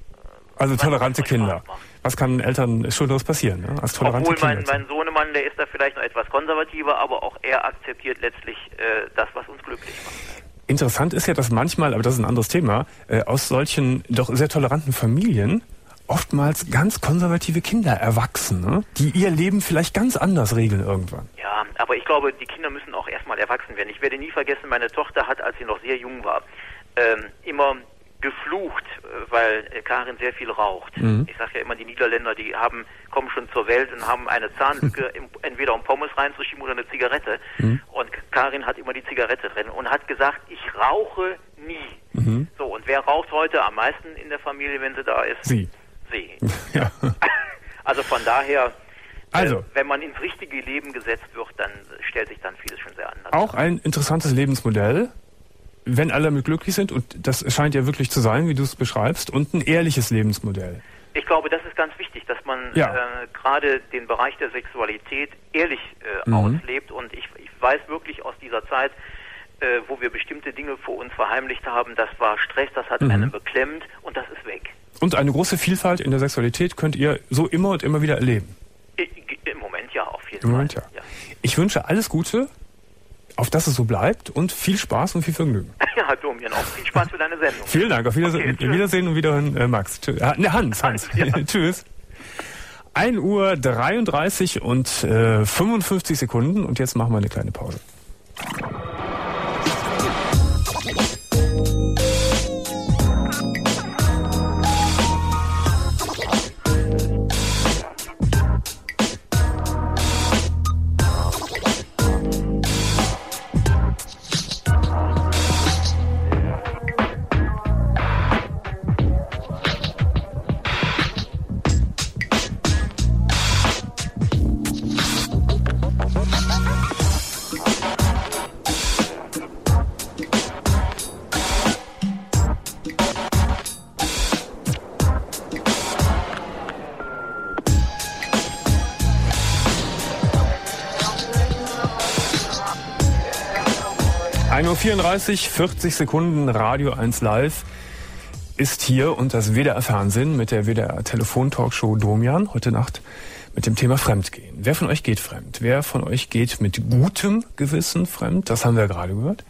Also tolerante Kinder. Was kann Eltern Schulderes passieren, ne? Als tolerante Obwohl mein, Kinder. mein Sohnemann, der ist da vielleicht noch etwas konservativer, aber auch er akzeptiert letztlich äh, das, was uns glücklich macht. Interessant ist ja, dass manchmal, aber das ist ein anderes Thema, äh, aus solchen doch sehr toleranten Familien oftmals ganz konservative Kinder erwachsen, ne? Die ihr Leben vielleicht ganz anders regeln irgendwann. Ja, aber ich glaube, die Kinder müssen auch erstmal erwachsen werden. Ich werde nie vergessen, meine Tochter hat, als sie noch sehr jung war, ähm, immer geflucht, weil Karin sehr viel raucht. Mhm. Ich sage ja immer, die Niederländer, die haben, kommen schon zur Welt und haben eine Zahnlücke, entweder um Pommes reinzuschieben oder eine Zigarette. Mhm. Und Karin hat immer die Zigarette drin und hat gesagt, ich rauche nie. Mhm. So, und wer raucht heute am meisten in der Familie, wenn sie da ist? Sie. Sie. Ja. Also von daher, also, äh, wenn man ins richtige Leben gesetzt wird, dann stellt sich dann vieles schon sehr anders. Auch ein interessantes Lebensmodell. Wenn alle mit glücklich sind, und das scheint ja wirklich zu sein, wie du es beschreibst, und ein ehrliches Lebensmodell. Ich glaube, das ist ganz wichtig, dass man ja. äh, gerade den Bereich der Sexualität ehrlich äh, mhm. auslebt. Und ich, ich weiß wirklich aus dieser Zeit, äh, wo wir bestimmte Dinge vor uns verheimlicht haben, das war Stress, das hat mhm. einen beklemmt und das ist weg. Und eine große Vielfalt in der Sexualität könnt ihr so immer und immer wieder erleben? I, Im Moment ja, auf jeden Im Moment, Fall. Ja. Ja. Ich wünsche alles Gute, auf dass es so bleibt, und viel Spaß und viel Vergnügen. Ja, Domian, auch viel Spaß für deine Sendung. Vielen Dank, auf Wiedersehen, okay, Wiedersehen und Wiederhören, äh, Max. Tschö, äh, ne, Hans, Hans. Ja. Tschüss. ein Uhr dreiunddreißig und äh, fünfundfünfzig Sekunden, und jetzt machen wir eine kleine Pause. Uhr vierunddreißig, vierzig Sekunden, Radio eins Live ist hier und das W D R Fernsehen mit der W D R Telefontalkshow Domian heute Nacht mit dem Thema Fremdgehen. Wer von euch geht fremd? Wer von euch geht mit gutem Gewissen fremd? Das haben wir gerade gehört.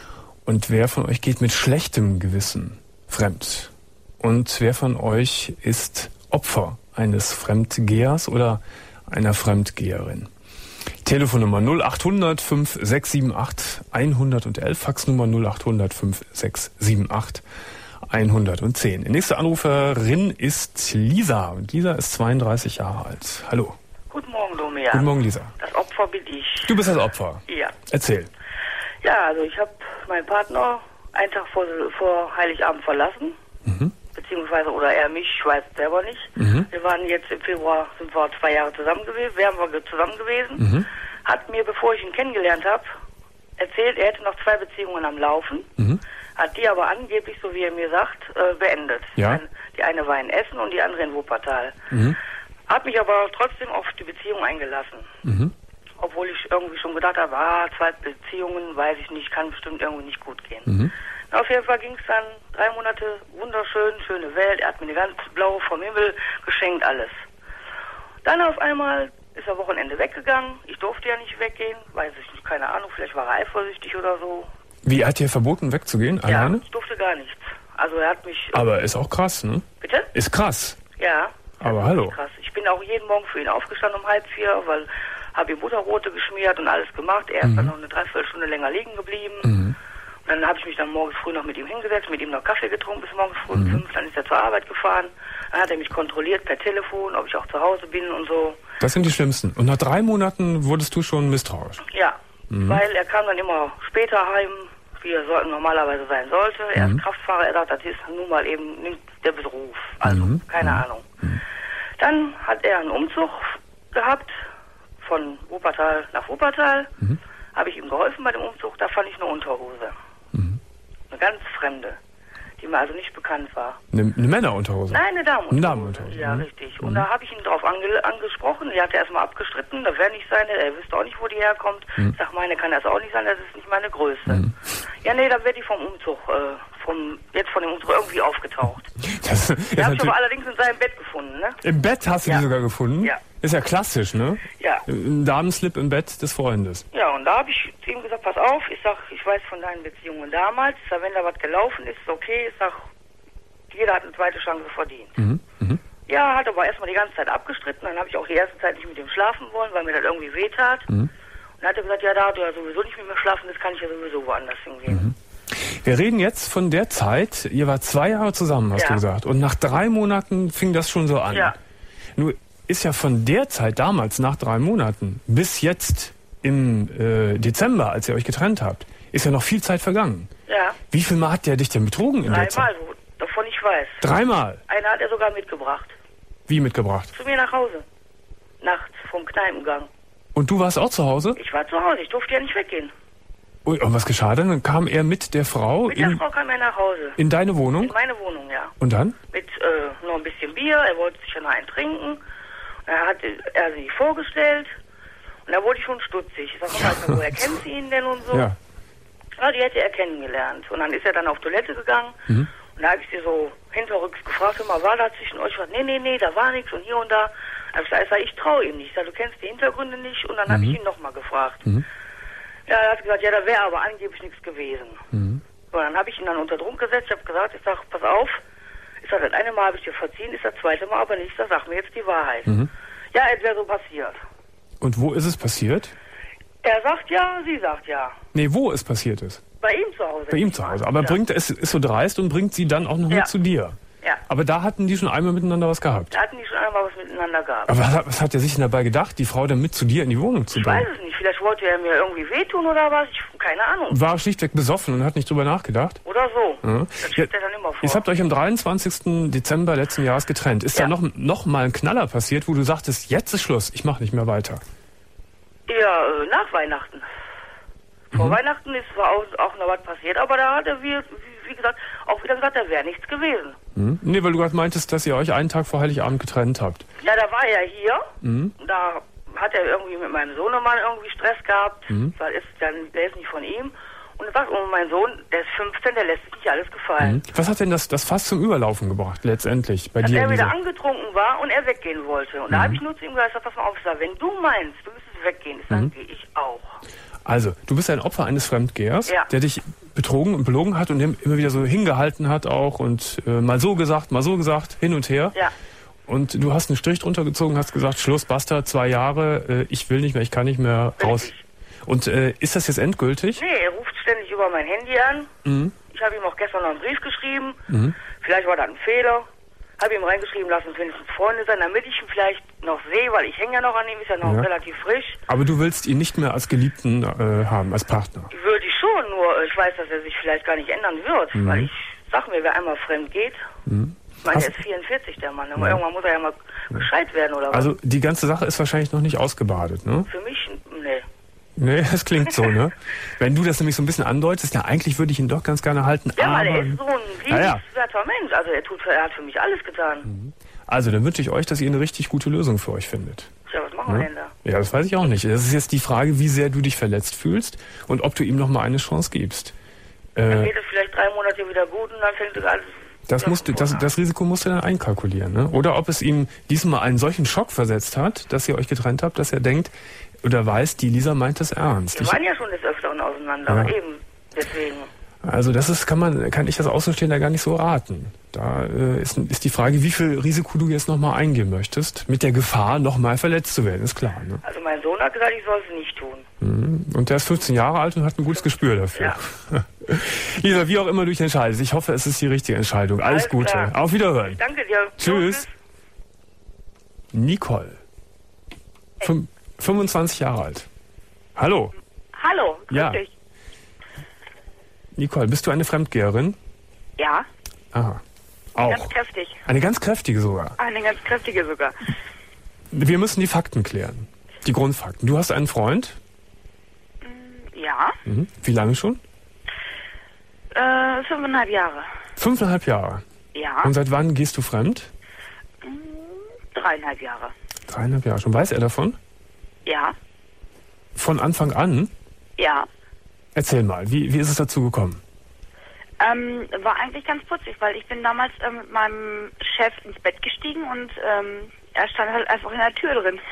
Und wer von euch geht mit schlechtem Gewissen fremd? Und wer von euch ist Opfer eines Fremdgehers oder einer Fremdgeherin? Telefonnummer null acht hundert fünf sechs sieben acht hundertelf, Faxnummer null acht hundert fünf sechs sieben acht hundertzehn. Die nächste Anruferin ist Lisa und Lisa ist zweiunddreißig Jahre alt. Hallo. Guten Morgen, Domian. Guten Morgen, Lisa. Das Opfer bin ich. Du bist das Opfer? Ja. Erzähl. Ja, also ich habe meinen Partner einen Tag vor, vor Heiligabend verlassen. Mhm. Beziehungsweise, oder er mich, ich weiß es selber nicht. Mhm. Wir waren jetzt im Februar, sind wir zwei Jahre zusammen gewesen, wären wir zusammen gewesen. Mhm. Hat mir, bevor ich ihn kennengelernt habe, erzählt, er hätte noch zwei Beziehungen am Laufen. Mhm. Hat die aber angeblich, so wie er mir sagt, äh, beendet. Ja. Die eine war in Essen und die andere in Wuppertal. Mhm. Hat mich aber trotzdem auf die Beziehung eingelassen. Mhm. Obwohl ich irgendwie schon gedacht habe, ah, zwei Beziehungen, weiß ich nicht, kann bestimmt irgendwie nicht gut gehen. Mhm. Auf jeden Fall ging es dann drei Monate wunderschön, schöne Welt. Er hat mir eine ganz blaue vom Himmel geschenkt, alles. Dann auf einmal ist er Wochenende weggegangen. Ich durfte ja nicht weggehen, weiß ich nicht, keine Ahnung, vielleicht war er eifersüchtig oder so. Wie, hat dir verboten wegzugehen, alleine? Ja, ich durfte gar nichts. Also er hat mich... Aber ist auch krass, ne? Bitte? Ist krass. Ja. Aber hallo. Krass. Ich bin auch jeden Morgen für ihn aufgestanden um halb vier, weil habe ihm Butterrote geschmiert und alles gemacht. Er ist mhm. dann noch eine Dreiviertelstunde länger liegen geblieben. Mhm. Dann habe ich mich dann morgens früh noch mit ihm hingesetzt, mit ihm noch Kaffee getrunken bis morgens früh um mhm. fünf. Dann ist er zur Arbeit gefahren. Dann hat er mich kontrolliert per Telefon, ob ich auch zu Hause bin und so. Das sind die schlimmsten. Und nach drei Monaten wurdest du schon misstrauisch? Ja, mhm. weil er kam dann immer später heim, wie er so, normalerweise sein sollte. Er mhm. ist Kraftfahrer, er sagt, das ist nun mal eben der Beruf. Also, mhm. keine mhm. Ahnung. Mhm. Dann hat er einen Umzug gehabt von Wuppertal nach Wuppertal. Mhm. Habe ich ihm geholfen bei dem Umzug, da fand ich eine Unterhose. Mhm. Eine ganz fremde, die mir also nicht bekannt war. Eine, eine Männerunterhose? Nein, eine Damenunterhose. Eine Damenunterhose. Ja, mhm. richtig. Und mhm. da habe ich ihn drauf ange angesprochen. Die hat er erstmal abgestritten, das wäre nicht seine, er wüsste auch nicht, wo die herkommt. Mhm. Ich sag, meine kann das auch nicht sein, das ist nicht meine Größe. Mhm. Ja, nee, da wird die vom Umzug, äh, vom, jetzt von dem Umzug irgendwie aufgetaucht. Das, das die habe ich aber allerdings in seinem Bett gefunden, ne? Im Bett hast du ja. die sogar gefunden? Ja. Ist ja klassisch, ne? Ja. Ein Damenslip im Bett des Freundes. Ja, und da habe ich zu ihm gesagt, pass auf, ich sag, ich weiß von deinen Beziehungen damals, ich sag, wenn da was gelaufen ist, ist okay, ich sag, jeder hat eine zweite Chance verdient. Mhm. Mhm. Ja, hat aber erstmal die ganze Zeit abgestritten, dann habe ich auch die erste Zeit nicht mit ihm schlafen wollen, weil mir das irgendwie wehtat. Mhm. Und dann hat er gesagt, ja, da du ja sowieso nicht mit mir schlafen, das kann ich ja sowieso woanders hingehen. Mhm. Wir reden jetzt von der Zeit, ihr wart zwei Jahre zusammen, hast ja. du gesagt, und nach drei Monaten fing das schon so an. Ja. Nur ist ja von der Zeit damals, nach drei Monaten, bis jetzt im äh, Dezember, als ihr euch getrennt habt, ist ja noch viel Zeit vergangen. Ja. Wie viel Mal hat der dich denn betrogen in der Zeit? Dreimal, davon ich weiß. Dreimal? Eine hat er sogar mitgebracht. Wie mitgebracht? Zu mir nach Hause. Nachts vom Kneipengang. Und du warst auch zu Hause? Ich war zu Hause, ich durfte ja nicht weggehen. Ui, und was geschah denn? Dann kam er mit der Frau Mit in, der Frau kam er nach Hause. In deine Wohnung? In meine Wohnung, ja. Und dann? Mit äh, noch ein bisschen Bier, er wollte sich ja noch einen trinken. Da hat er sie vorgestellt und da wurde ich schon stutzig. Ich sag mal, woher kennt sie ihn denn und so? Ja. Ja, die hätte er kennengelernt. Und dann ist er dann auf Toilette gegangen mhm. und da habe ich sie so hinterrücks gefragt, hör mal, war da zwischen euch was? Nee, nee, nee, da war nichts und hier und da. Da habe ich gesagt, ich traue ihm nicht. Ich sag, du kennst die Hintergründe nicht. Und dann mhm. habe ich ihn nochmal gefragt. Mhm. Ja, er hat gesagt, ja, da wäre aber angeblich nichts gewesen. Mhm. So, dann habe ich ihn dann unter Druck gesetzt. Ich habe gesagt, ich sag, pass auf. Ich sag, das eine Mal habe ich dir verziehen, ist das zweite Mal aber nicht. Ich sag, sag mir jetzt die Wahrheit. Mhm. Ja, es wäre so passiert. Und wo ist es passiert? Er sagt ja, sie sagt ja. Nee, wo es passiert ist? Bei ihm zu Hause. Bei ihm zu Hause. Aber ja. bringt es ist so dreist und bringt sie dann auch noch ja. mit zu dir. Ja. Aber da hatten die schon einmal miteinander was gehabt. Da hatten die schon einmal was miteinander gehabt. Aber was, was hat er sich denn dabei gedacht, die Frau dann mit zu dir in die Wohnung zu bringen? Ich weiß es nicht. Vielleicht wollte er mir irgendwie wehtun oder was. Ich, keine Ahnung. War schlichtweg besoffen und hat nicht drüber nachgedacht? Oder so. Ja. Das schiebt ja. er dann immer vor. Jetzt habt ihr euch am dreiundzwanzigsten Dezember letzten Jahres getrennt. Ist ja. da noch, noch mal ein Knaller passiert, wo du sagtest, jetzt ist Schluss, ich mache nicht mehr weiter? Ja, äh, nach Weihnachten. Vor mhm. Weihnachten ist war auch, auch noch was passiert, aber da hat er, wie, wie gesagt, auch wieder gesagt, da wäre nichts gewesen. Mhm. Nee, weil du gerade meintest, dass ihr euch einen Tag vor Heiligabend getrennt habt. Ja, da war er hier. Mhm. Da hat er irgendwie mit meinem Sohnemann irgendwie Stress gehabt. Mhm. Weil ist dann, der ist nicht von ihm. Und, was, und mein Sohn, der ist fünfzehn, der lässt sich nicht alles gefallen. Mhm. Was hat denn das, das Fass zum Überlaufen gebracht, letztendlich, bei Dass dir? er wieder Lisa? angetrunken war und er weggehen wollte. Und Mhm. da habe ich nur zu ihm gesagt, pass mal auf, ich sag, wenn du meinst, du müsstest weggehen, dann Mhm. gehe ich auch. Also, du bist ein Opfer eines Fremdgehers, Ja. der dich betrogen und belogen hat und dem immer wieder so hingehalten hat auch und äh, mal so gesagt, mal so gesagt, hin und her. Ja. Und du hast einen Strich drunter gezogen, hast gesagt, Schluss, basta, zwei Jahre, äh, ich will nicht mehr, ich kann nicht mehr raus. Richtig. Und äh, ist das jetzt endgültig? Nee, er ruft ständig über mein Handy an. Mhm. Ich habe ihm auch gestern noch einen Brief geschrieben. Mhm. Vielleicht war das ein Fehler. Habe ihm reingeschrieben, lass uns wenigstens Freunde sein, damit ich ihn vielleicht noch sehe, weil ich hänge ja noch an ihm, ist ja noch Ja. relativ frisch. Aber du willst ihn nicht mehr als Geliebten äh, haben, als Partner. Würde ich schon, nur ich weiß, dass er sich vielleicht gar nicht ändern wird, Mhm. weil ich sag mir, wer einmal fremd geht, Mhm. ich meine, Hast- der ist vierundvierzig, der Mann, Ja. irgendwann muss er ja mal gescheit werden, oder was? Also die ganze Sache ist wahrscheinlich noch nicht ausgebadet, ne? Für mich, nee. Nee, das klingt so, ne? Wenn du das nämlich so ein bisschen andeutest, ja, eigentlich würde ich ihn doch ganz gerne halten, Ja, aber... weil er ist so ein Ja, ja. liebenswerter Mensch, also er, tut, er hat für mich alles getan. Mhm. Also, dann wünsche ich euch, dass ihr eine richtig gute Lösung für euch findet. Tja, was machen wir denn da? Ja, das weiß ich auch nicht. Das ist jetzt die Frage, wie sehr du dich verletzt fühlst und ob du ihm noch mal eine Chance gibst. Dann Äh, geht es vielleicht drei Monate wieder gut und dann fängt es alles... das, wieder musst du, von das, vorne das Risiko musst du dann einkalkulieren. Ne? Oder ob es ihm diesmal einen solchen Schock versetzt hat, dass ihr euch getrennt habt, dass er denkt oder weiß, die Lisa meint das ernst. Wir Ich, waren ja schon des Öfteren auseinander, Ja. aber eben deswegen. also das ist, kann man, kann ich das Außenstehender gar nicht so raten. Da äh, ist, ist die Frage, wie viel Risiko du jetzt noch mal eingehen möchtest, mit der Gefahr, noch mal verletzt zu werden, ist klar. Ne? Also mein Sohn hat gesagt, ich soll es nicht tun. Mhm. Und der ist fünfzehn Jahre alt und hat ein gutes Gespür dafür. Ja. Lisa, wie auch immer du dich entscheidest, ich hoffe, es ist die richtige Entscheidung. Alles, Alles Gute. klar. Auf Wiederhören. Danke dir. Tschüss. Nicole. Fün- fünfundzwanzig Jahre alt. Hallo. Hallo, grüß Ja. dich. Nicole, bist du eine Fremdgeherin? Ja, Aha. ganz Auch. kräftig. Eine ganz kräftige sogar. Eine ganz kräftige sogar. Wir müssen die Fakten klären. Die Grundfakten. Du hast einen Freund. Ja, Mhm. Wie lange schon? äh, fünfeinhalb Jahre. Fünfeinhalb Jahre. Ja, Und seit wann gehst du fremd? dreieinhalb Jahre. Dreieinhalb Jahre schon. Weiß er davon? Ja, Von Anfang an? ja. Erzähl mal, wie, wie ist es dazu gekommen? Ähm, war eigentlich ganz putzig, weil ich bin damals äh, mit meinem Chef ins Bett gestiegen und ähm, er stand halt einfach in der Tür drin.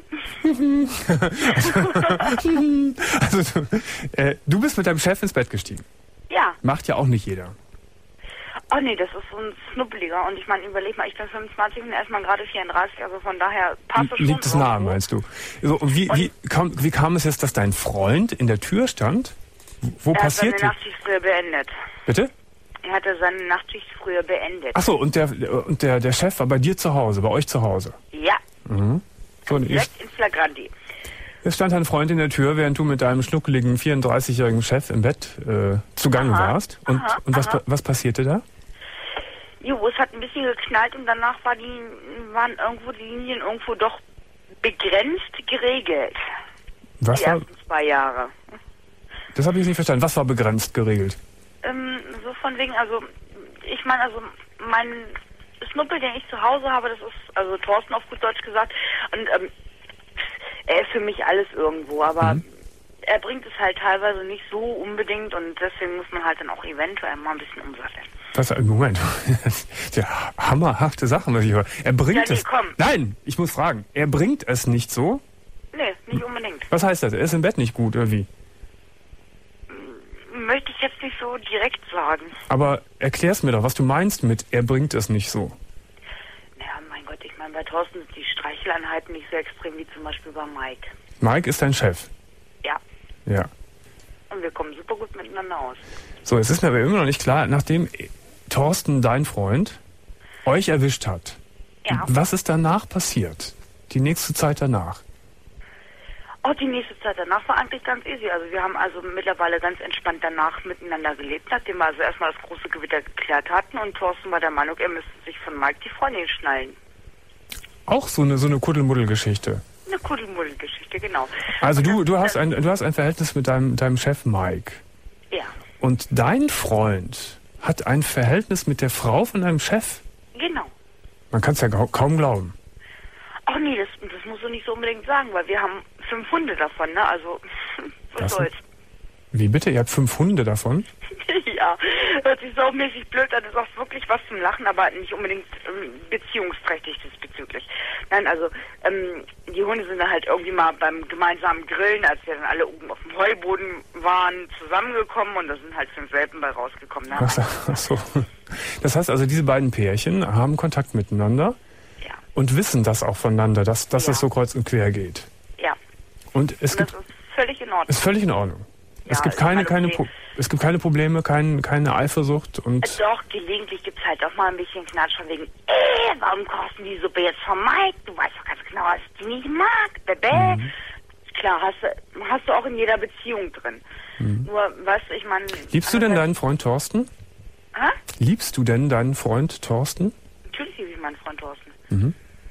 Also, du, äh, du bist mit deinem Chef ins Bett gestiegen. Ja. Macht ja auch nicht jeder. Oh nee, das ist so ein Schnuppeliger. Und ich meine, überleg mal, ich bin fünfundzwanzig und er ist mal gerade vierunddreißig, also von daher passt es schon. Liegt es nahe, irgendwo. meinst du? So, und wie, wie, kam, wie kam es jetzt, dass dein Freund in der Tür stand? Wo Er hat seine passierte? Nachtschicht früher beendet. Bitte? Er hatte seine Nachtschicht früher beendet. Ach so, und der, und der, der Chef war bei dir zu Hause, bei euch zu Hause. Ja, Mhm. So, und ich, direkt in Flagranti. jetzt stand dein Freund in der Tür, während du mit deinem schnuckeligen vierunddreißigjährigen Chef im Bett äh, zugange Aha, warst. Und, aha, und was, aha. pa- was passierte da? Jo, es hat ein bisschen geknallt und danach war die, waren irgendwo die Linien irgendwo doch begrenzt geregelt. Was Die war, ersten zwei Jahre. das habe ich jetzt nicht verstanden. Was war begrenzt geregelt? Ähm, so von wegen, also, ich meine, also, mein Schnuppel, den ich zu Hause habe, das ist, also Thorsten auf gut Deutsch gesagt, und ähm, er ist für mich alles irgendwo, aber Mhm. er bringt es halt teilweise nicht so unbedingt und deswegen muss man halt dann auch eventuell mal ein bisschen umsatteln. Was, Moment. Das ist ja hammerhafte Sachen, was ich höre. Er bringt Ja, nee, es. komm. Nein, ich muss fragen. Er bringt es nicht so? Nee, nicht unbedingt. Was heißt das? Er ist im Bett nicht gut, oder wie? Möchte ich jetzt nicht so direkt sagen. Aber erklär's mir doch, was du meinst mit, er bringt es nicht so. Naja, mein Gott, ich meine, bei Thorsten sind die Streicheleinheiten nicht so extrem wie zum Beispiel bei Mike. Mike ist dein Chef. Ja, Ja. und wir kommen super gut miteinander aus. So, es ist mir aber immer noch nicht klar, nachdem Thorsten, dein Freund, euch erwischt hat, Ja. was ist danach passiert? Die nächste Zeit danach? Oh, die nächste Zeit danach war eigentlich ganz easy. Also wir haben also mittlerweile ganz entspannt danach miteinander gelebt, nachdem wir also erstmal das große Gewitter geklärt hatten und Thorsten war der Meinung, er müsste sich von Mike die Freundin schnallen. Auch so eine, so eine Kuddelmuddel-Geschichte. Eine Kuddelmuddel-Geschichte, genau. Also Und du, das- du, hast ein, du hast ein Verhältnis mit deinem, deinem Chef Mike. Ja, Und dein Freund hat ein Verhältnis mit der Frau von deinem Chef. genau. Man kann es ja gau- kaum glauben. Ach nee, das, das musst du nicht so unbedingt sagen, weil wir haben fünf Hunde davon, ne? Also, was Das- soll's. Wie bitte? Ihr habt fünf Hunde davon? Ja, hört sich saumäßig blöd an, ist auch wirklich was zum Lachen, aber nicht unbedingt ähm, beziehungsträchtig diesbezüglich. Nein, also ähm, die Hunde sind dann halt irgendwie mal beim gemeinsamen Grillen, als wir dann alle oben auf dem Heuboden waren, zusammengekommen und da sind halt fünf Welpen bei rausgekommen. Ne? Ach, ach so. Das heißt also, diese beiden Pärchen haben Kontakt miteinander ja. und wissen das auch voneinander, dass, dass ja. es so kreuz und quer geht. Ja. Und es und gibt, das ist völlig in Ordnung. Ist völlig in Ordnung. Ja, es gibt keine, okay. keine, Pro- es gibt keine Probleme, kein, keine Eifersucht und. Äh, Doch, gelegentlich gibt es halt auch mal ein bisschen Knatsch von wegen, äh, warum kosten die Suppe jetzt von Mike? Du weißt doch ganz genau, dass ich die nicht mag. Bäbä. Mhm. Klar, hast du, hast du auch in jeder Beziehung drin. Mhm. Nur, weißt du, ich meine. Liebst du denn deinen Freund Thorsten? Hä? Liebst du denn deinen Freund Thorsten? Natürlich liebe ich meinen Freund Thorsten. Mhm.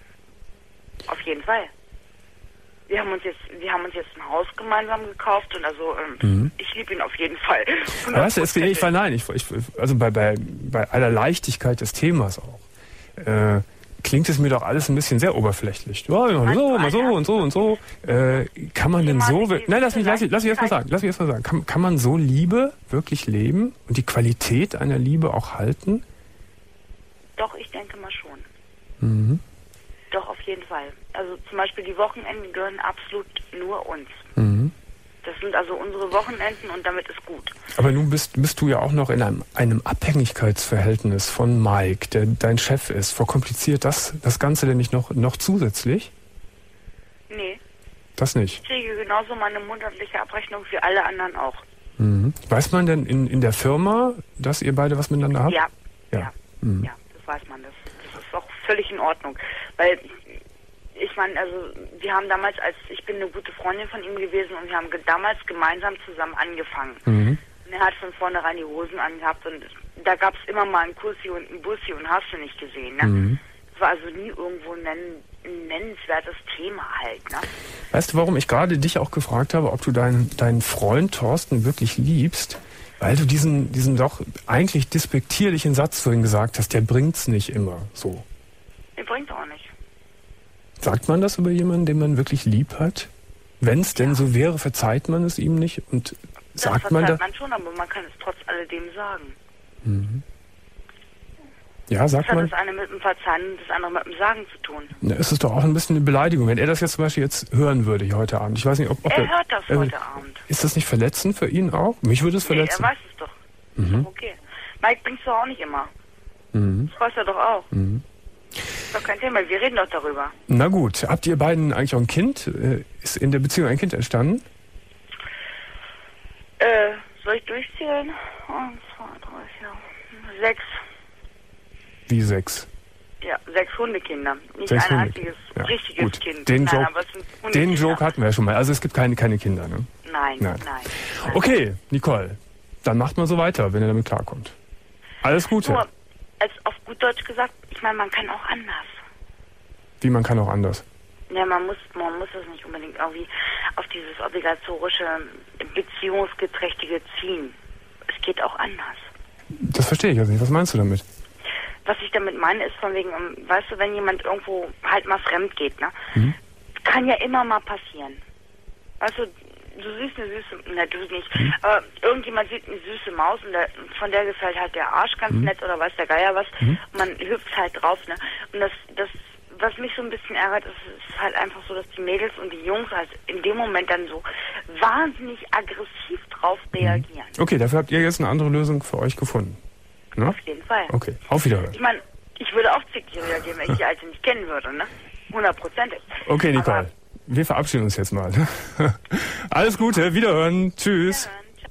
Auf jeden Fall. Wir haben uns jetzt, wir haben uns jetzt ein Haus gemeinsam gekauft und also ähm, mhm. ich liebe ihn auf jeden Fall. Weißt du, es, ich war nein, ich, ich, also bei, bei, bei aller Leichtigkeit des Themas auch, äh, klingt es mir doch alles ein bisschen sehr oberflächlich. Ja, mal so, mal so und so und so. Äh, kann man denn so, nein, lass mich, lass mich, lass mich erst mal sagen, lass mich erst mal sagen, kann, kann man so Liebe wirklich leben und die Qualität einer Liebe auch halten? Doch, ich denke mal schon. Mhm. Doch, auf jeden Fall. Also zum Beispiel die Wochenenden gehören absolut nur uns. Mhm. Das sind also unsere Wochenenden und damit ist gut. Aber nun bist, bist du ja auch noch in einem, einem Abhängigkeitsverhältnis von Mike, der dein Chef ist. Verkompliziert das, das Ganze denn nicht noch, noch zusätzlich? Nee. Das nicht? Ich kriege genauso meine monatliche Abrechnung wie alle anderen auch. Mhm. Weiß man denn in, in der Firma, dass ihr beide was miteinander habt? Ja. Ja, ja. Mhm. ja das weiß man. Das, das ist auch völlig in Ordnung. Weil ich meine, also wir haben damals, als ich bin eine gute Freundin von ihm gewesen und wir haben ge- damals gemeinsam zusammen angefangen. Mhm. Und er hat von vornherein die Hosen angehabt und da gab es immer mal einen Kussi und einen Bussi und hast du nicht gesehen, ne? Mhm. Das war also nie irgendwo ein, nenn- ein nennenswertes Thema halt, ne? Weißt du, warum ich gerade dich auch gefragt habe, ob du deinen, deinen Freund Thorsten wirklich liebst? Weil du diesen, diesen doch eigentlich despektierlichen Satz vorhin gesagt hast, der bringt's nicht immer so. Der bringt auch nicht. Sagt man das über jemanden, den man wirklich lieb hat? Wenn es denn ja. so wäre, verzeiht man es ihm nicht? Und das sagt man das? da? man schon, aber man kann es trotz alledem sagen. Mhm. Ja, sagt das hat man. das eine mit dem Verzeihen und das andere mit dem Sagen zu tun. Na, ist es doch auch ein bisschen eine Beleidigung, wenn er das jetzt zum Beispiel jetzt hören würde hier heute Abend. Ich weiß nicht, ob, ob er, er hört das äh, heute Abend. Ist das nicht verletzend für ihn auch? Mich würde es Nee, verletzen. er weiß es doch. Mhm. Ist doch okay. Mike bringt's doch auch nicht immer. Mhm. Das weiß er doch auch. Mhm. Ist doch kein Thema, wir reden doch darüber. Na gut, habt ihr beiden eigentlich auch ein Kind? Ist in der Beziehung ein Kind entstanden? Äh, soll ich durchzählen? Eins, zwei, drei, vier, sechs. Wie sechs? Ja, sechs Hundekinder. Nicht Sechs ein Hundekinder. einziges Ja, richtiges gut. Kind. Den, Nein, Joke, aber es sind den Hundekinder. Joke hatten wir ja schon mal. Also es gibt keine, keine Kinder, ne? Nein, nein, Nein. nein. Okay, Nicole, dann macht man so weiter, wenn ihr damit klarkommt. Alles Gute. Nur, als auf gut Deutsch gesagt, ich meine, man kann auch anders. Wie, man kann auch anders? Ja, man muss, man muss es nicht unbedingt irgendwie auf dieses obligatorische, beziehungsgeträchtige ziehen. Es geht auch anders. Das verstehe ich also nicht. Was meinst du damit? Was ich damit meine, ist von wegen, weißt du, wenn jemand irgendwo halt mal fremd geht, ne? Mhm. Kann ja immer mal passieren. Weißt du, du siehst eine süße, ne, du nicht, Mhm. aber irgendjemand sieht eine süße Maus und der, von der gefällt halt der Arsch ganz Mhm. nett oder weiß der Geier was. Mhm. Und man hüpft halt drauf, ne? Und das, das, was mich so ein bisschen ärgert, ist, ist halt einfach so, dass die Mädels und die Jungs halt in dem Moment dann so wahnsinnig aggressiv drauf reagieren. Okay, dafür habt ihr jetzt eine andere Lösung für euch gefunden. Ne? Auf jeden Fall. Okay, auf Wiederhören. Ich meine, ich würde auch zickig reagieren, wenn ich die Alte nicht kennen würde, ne? Hundertprozentig. Okay, Nicole, Aber wir verabschieden uns jetzt mal. Alles Gute, Wiederhören, tschüss.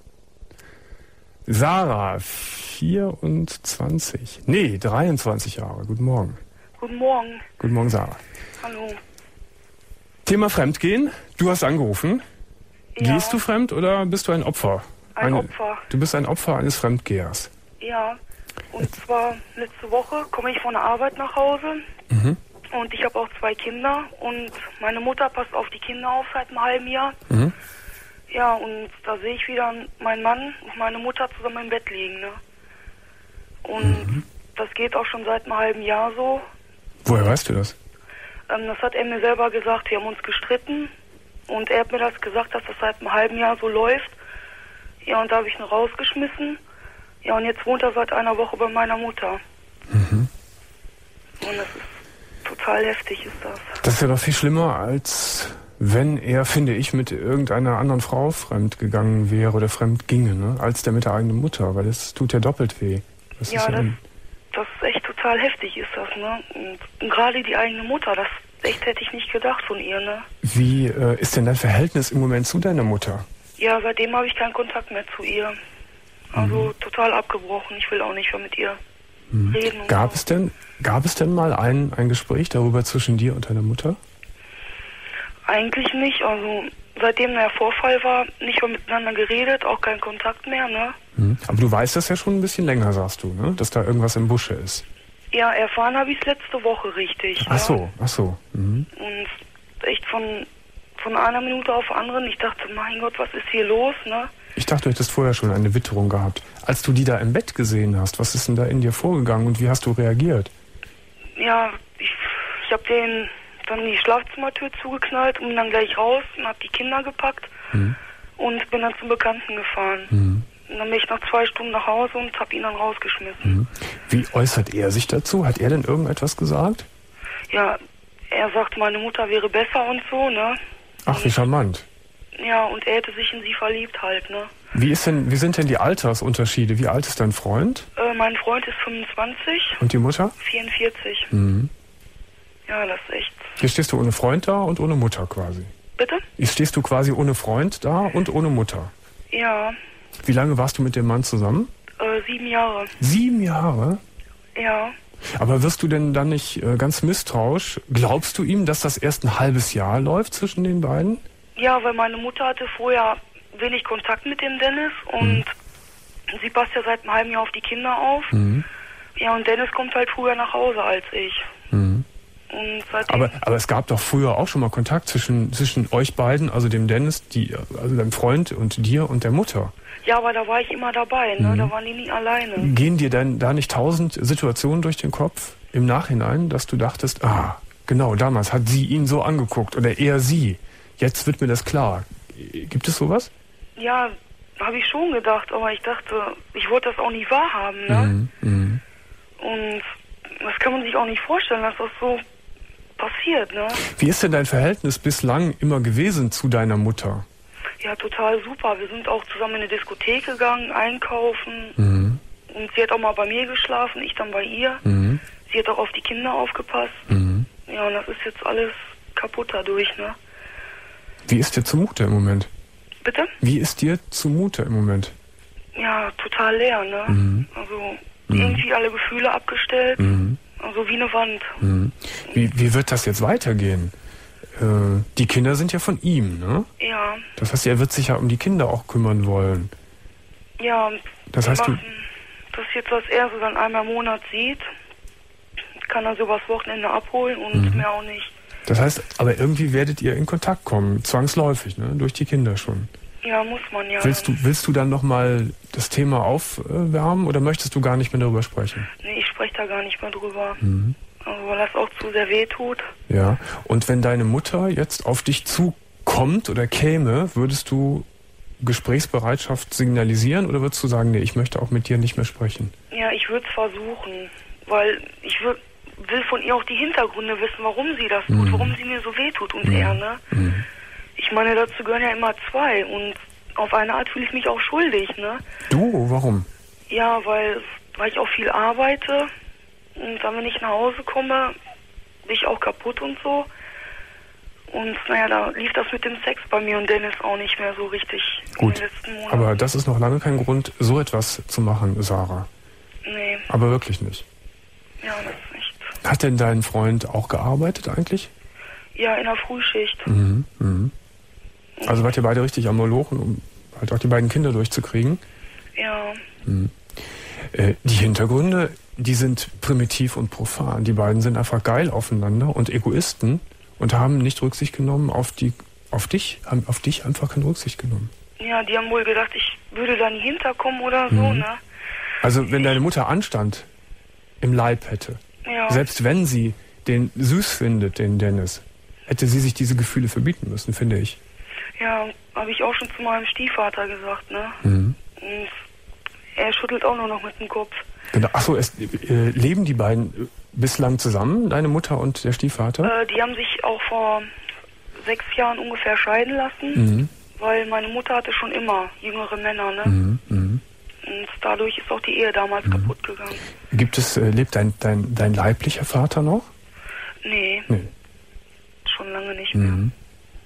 Sarah, vierundzwanzig, nee, dreiundzwanzig Jahre, guten Morgen. Guten Morgen. Guten Morgen, Sarah. Hallo. Thema Fremdgehen, du hast angerufen. Ja. Gehst du fremd oder bist du ein Opfer? Ein Eine, Opfer. Du bist ein Opfer eines Fremdgehers. Ja. Und zwar letzte Woche komme ich von der Arbeit nach Hause Mhm. und ich habe auch zwei Kinder und meine Mutter passt auf die Kinder auf seit einem halben Jahr. Mhm. Ja, und da sehe ich wieder meinen Mann und meine Mutter zusammen im Bett liegen, ne? Und Mhm. das geht auch schon seit einem halben Jahr so. Woher weißt du das? Ähm, das hat er mir selber gesagt, wir haben uns gestritten und er hat mir das gesagt, dass das seit einem halben Jahr so läuft. Ja, und da habe ich ihn rausgeschmissen. Ja, und jetzt wohnt er seit einer Woche bei meiner Mutter. Mhm. Und das ist total heftig, ist das. Das ist ja doch viel schlimmer, als wenn er, finde ich, mit irgendeiner anderen Frau fremd gegangen wäre oder fremd ginge, ne? Als der mit der eigenen Mutter, weil das tut ja doppelt weh. Das ja, ist ja das, das ist echt total heftig, ist das, ne? Und, und gerade die eigene Mutter, das echt hätte ich nicht gedacht von ihr, ne? Wie äh, ist denn dein Verhältnis im Moment zu deiner Mutter? Ja, seitdem habe ich keinen Kontakt mehr zu ihr. Also Mhm. total abgebrochen. Ich will auch nicht mehr mit ihr Mhm. reden. und Gab so. es denn, gab es denn mal ein, ein Gespräch darüber zwischen dir und deiner Mutter? Eigentlich nicht. Also seitdem der Vorfall war, nicht mehr miteinander geredet, auch kein Kontakt mehr, ne? Mhm. Aber du weißt das ja schon ein bisschen länger, sagst du, ne? Dass da irgendwas im Busche ist. Ja, erfahren habe ich es letzte Woche richtig. Ach so, ach so. Mhm. Ja? Und echt von, von einer Minute auf die andere. Ich dachte, mein Gott, was ist hier los, ne? Ich dachte, du hättest vorher schon eine Witterung gehabt. Als du die da im Bett gesehen hast, was ist denn da in dir vorgegangen und wie hast du reagiert? Ja, ich, ich habe den dann die Schlafzimmertür zugeknallt und bin dann gleich raus und habe die Kinder gepackt Mhm. und bin dann zum Bekannten gefahren. Mhm. Und dann bin ich nach zwei Stunden nach Hause und habe ihn dann rausgeschmissen. Mhm. Wie äußert er sich dazu? Hat er denn irgendetwas gesagt? Ja, er sagt, meine Mutter wäre besser und so, ne? Ach, wie charmant. Ja, und er hätte sich in sie verliebt halt, ne? Wie ist denn, wie sind denn die Altersunterschiede? Wie alt ist dein Freund? Äh, mein Freund ist fünfundzwanzig, Und die Mutter? vierundvierzig. Mhm. Ja, das ist echt... Hier stehst du ohne Freund da und ohne Mutter quasi. Bitte? Hier stehst du quasi ohne Freund da und ohne Mutter. Ja, Wie lange warst du mit dem Mann zusammen? äh, sieben Jahre. Sieben Jahre? Ja. Aber wirst du denn dann nicht äh, ganz misstrauisch? Glaubst du ihm, dass das erst ein halbes Jahr läuft zwischen den beiden? Ja, weil meine Mutter hatte vorher wenig Kontakt mit dem Dennis und Mhm. sie passt ja seit einem halben Jahr auf die Kinder auf. Mhm. Ja, und Dennis kommt halt früher nach Hause als ich. Mhm. Und seitdem... Aber, aber es gab doch früher auch schon mal Kontakt zwischen, zwischen euch beiden, also dem Dennis, die, also deinem Freund und dir und der Mutter. Ja, aber da war ich immer dabei, ne? Mhm. Da waren die nie alleine. Gehen dir denn da nicht tausend Situationen durch den Kopf im Nachhinein, dass du dachtest, ah, genau, damals hat sie ihn so angeguckt oder er sie. Jetzt wird mir das klar. Gibt es sowas? Ja, habe ich schon gedacht, aber ich dachte, ich wollte das auch nicht wahrhaben, ne? Mhm. Mhm. Und das kann man sich auch nicht vorstellen, dass das so passiert, ne? Wie ist denn dein Verhältnis bislang immer gewesen zu deiner Mutter? Ja, total super. Wir sind auch zusammen in eine Diskothek gegangen, einkaufen. Mhm. Und sie hat auch mal bei mir geschlafen, ich dann bei ihr. Mhm. Sie hat auch auf die Kinder aufgepasst. Mhm. Ja, und das ist jetzt alles kaputt dadurch, ne? Wie ist dir zumute im Moment? Bitte? Wie ist dir zumute im Moment? Ja, total leer, ne? Mhm. Also Mhm. irgendwie alle Gefühle abgestellt. Mhm. Also wie eine Wand. Mhm. Wie, wie wird das jetzt weitergehen? Äh, die Kinder sind ja von ihm, ne? Ja, Das heißt, er wird sich ja um die Kinder auch kümmern wollen. ja. Das wir heißt, du- machen das jetzt, was er so dann einmal im Monat sieht, kann er so übers Wochenende abholen und Mhm. mehr auch nicht. Das heißt, aber irgendwie werdet ihr in Kontakt kommen, zwangsläufig, ne? Durch die Kinder schon. Ja, muss man ja. Willst du, willst du dann nochmal das Thema aufwärmen oder möchtest du gar nicht mehr darüber sprechen? Nee, ich spreche da gar nicht mehr drüber. Mhm. Also, weil das auch zu sehr weh tut. Ja. Und wenn deine Mutter jetzt auf dich zukommt oder käme, würdest du Gesprächsbereitschaft signalisieren oder würdest du sagen, nee, ich möchte auch mit dir nicht mehr sprechen? Ja, ich würde es versuchen, weil ich würd, will von ihr auch die Hintergründe wissen, warum sie das tut, Mhm. warum sie mir so weh tut und Mhm. er, ne? Mhm. Ich meine, dazu gehören ja immer zwei und auf eine Art fühle ich mich auch schuldig, ne? Du, warum? Ja, weil, weil ich auch viel arbeite und dann, wenn ich nach Hause komme, bin ich auch kaputt und so. Und naja, da lief das mit dem Sex bei mir und Dennis auch nicht mehr so richtig Gut, in den letzten Monaten. aber das ist noch lange kein Grund, so etwas zu machen, Sarah. Nee, Aber wirklich nicht. ja, das ist nicht. Hat denn dein Freund auch gearbeitet eigentlich? Ja, in der Frühschicht. Mhm. Mhm. Also wart ihr beide richtig am Molochen, um halt auch die beiden Kinder durchzukriegen? Ja, Mhm. Äh, die Hintergründe, die sind primitiv und profan. Die beiden sind einfach geil aufeinander und Egoisten und haben nicht Rücksicht genommen auf die, auf dich, haben auf dich einfach keine Rücksicht genommen. ja, die haben wohl gedacht, ich würde da nie hinterkommen oder so, Mhm. ne? Also wenn deine Mutter Anstand im Leib hätte, Ja, selbst wenn sie den süß findet, den Dennis, hätte sie sich diese Gefühle verbieten müssen, finde ich. Ja, habe ich auch schon zu meinem Stiefvater gesagt, ne? Mhm. Und er schüttelt auch nur noch mit dem Kopf. Genau. Achso, es, äh, leben die beiden bislang zusammen, deine Mutter und der Stiefvater? Äh, die haben sich auch vor sechs Jahren ungefähr scheiden lassen, Mhm. weil meine Mutter hatte schon immer jüngere Männer, ne? Mhm. Mhm. Und dadurch ist auch die Ehe damals mhm. kaputt gegangen. Gibt es, äh, lebt dein, dein, dein leiblicher Vater noch? Nee. Nee. Schon lange nicht mehr. Mhm.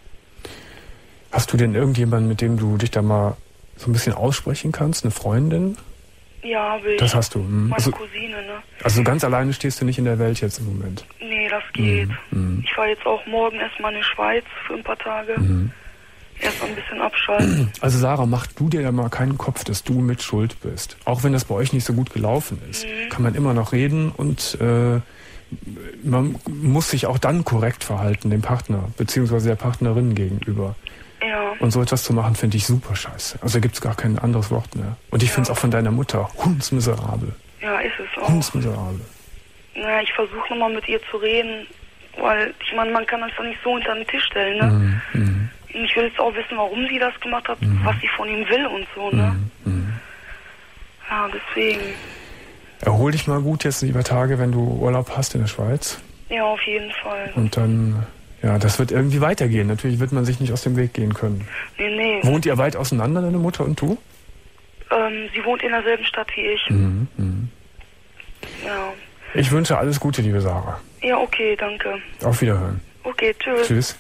Hast du denn irgendjemanden, mit dem du dich da mal so ein bisschen aussprechen kannst? Eine Freundin? Ja, will ich. Das hast du. Mhm. Meine Also, Cousine, ne? also ganz alleine stehst du nicht in der Welt jetzt im Moment? Nee, das geht. Mhm. Ich fahre jetzt auch morgen erstmal in die Schweiz für ein paar Tage. Mhm. Erst mal ein bisschen abschalten. Also Sarah, mach du dir da mal keinen Kopf, dass du mit schuld bist. Auch wenn das bei euch nicht so gut gelaufen ist, Mhm. kann man immer noch reden und äh, man muss sich auch dann korrekt verhalten dem Partner beziehungsweise der Partnerin gegenüber. Ja. Und so etwas zu machen, finde ich super scheiße. Also da gibt es gar kein anderes Wort mehr. Und ich finde es auch von deiner Mutter hundsmiserabel. Ja, ist es auch. Hundsmiserabel. Naja, ich versuche nochmal mit ihr zu reden, weil ich meine, man kann das doch nicht so unter den Tisch stellen, ne? Mhm. Mhm. Und ich will jetzt auch wissen, warum sie das gemacht hat, Mhm. was sie von ihm will und so, ne? Mhm. Mhm. Ja, deswegen. Erhol dich mal gut jetzt lieber Tage, wenn du Urlaub hast in der Schweiz. Ja, auf jeden Fall. Und dann, ja, das wird irgendwie weitergehen. Natürlich wird man sich nicht aus dem Weg gehen können. Nee, nee. Wohnt ihr weit auseinander, deine Mutter und du? Ähm, sie wohnt in derselben Stadt wie ich. Mhm. Mhm. Ja. Ich wünsche alles Gute, liebe Sarah. Ja, okay, danke. Auf Wiederhören. Okay, tschüss. Tschüss.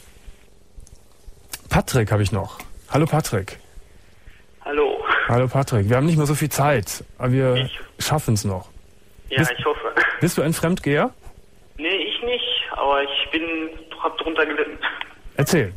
Patrick habe ich noch. Hallo Patrick. Hallo. Hallo Patrick. Wir haben nicht mehr so viel Zeit, aber wir schaffen es noch. Ja, bist, ich hoffe. Bist du ein Fremdgeher? Nee, ich nicht, aber ich bin, hab drunter gelitten. Erzähl.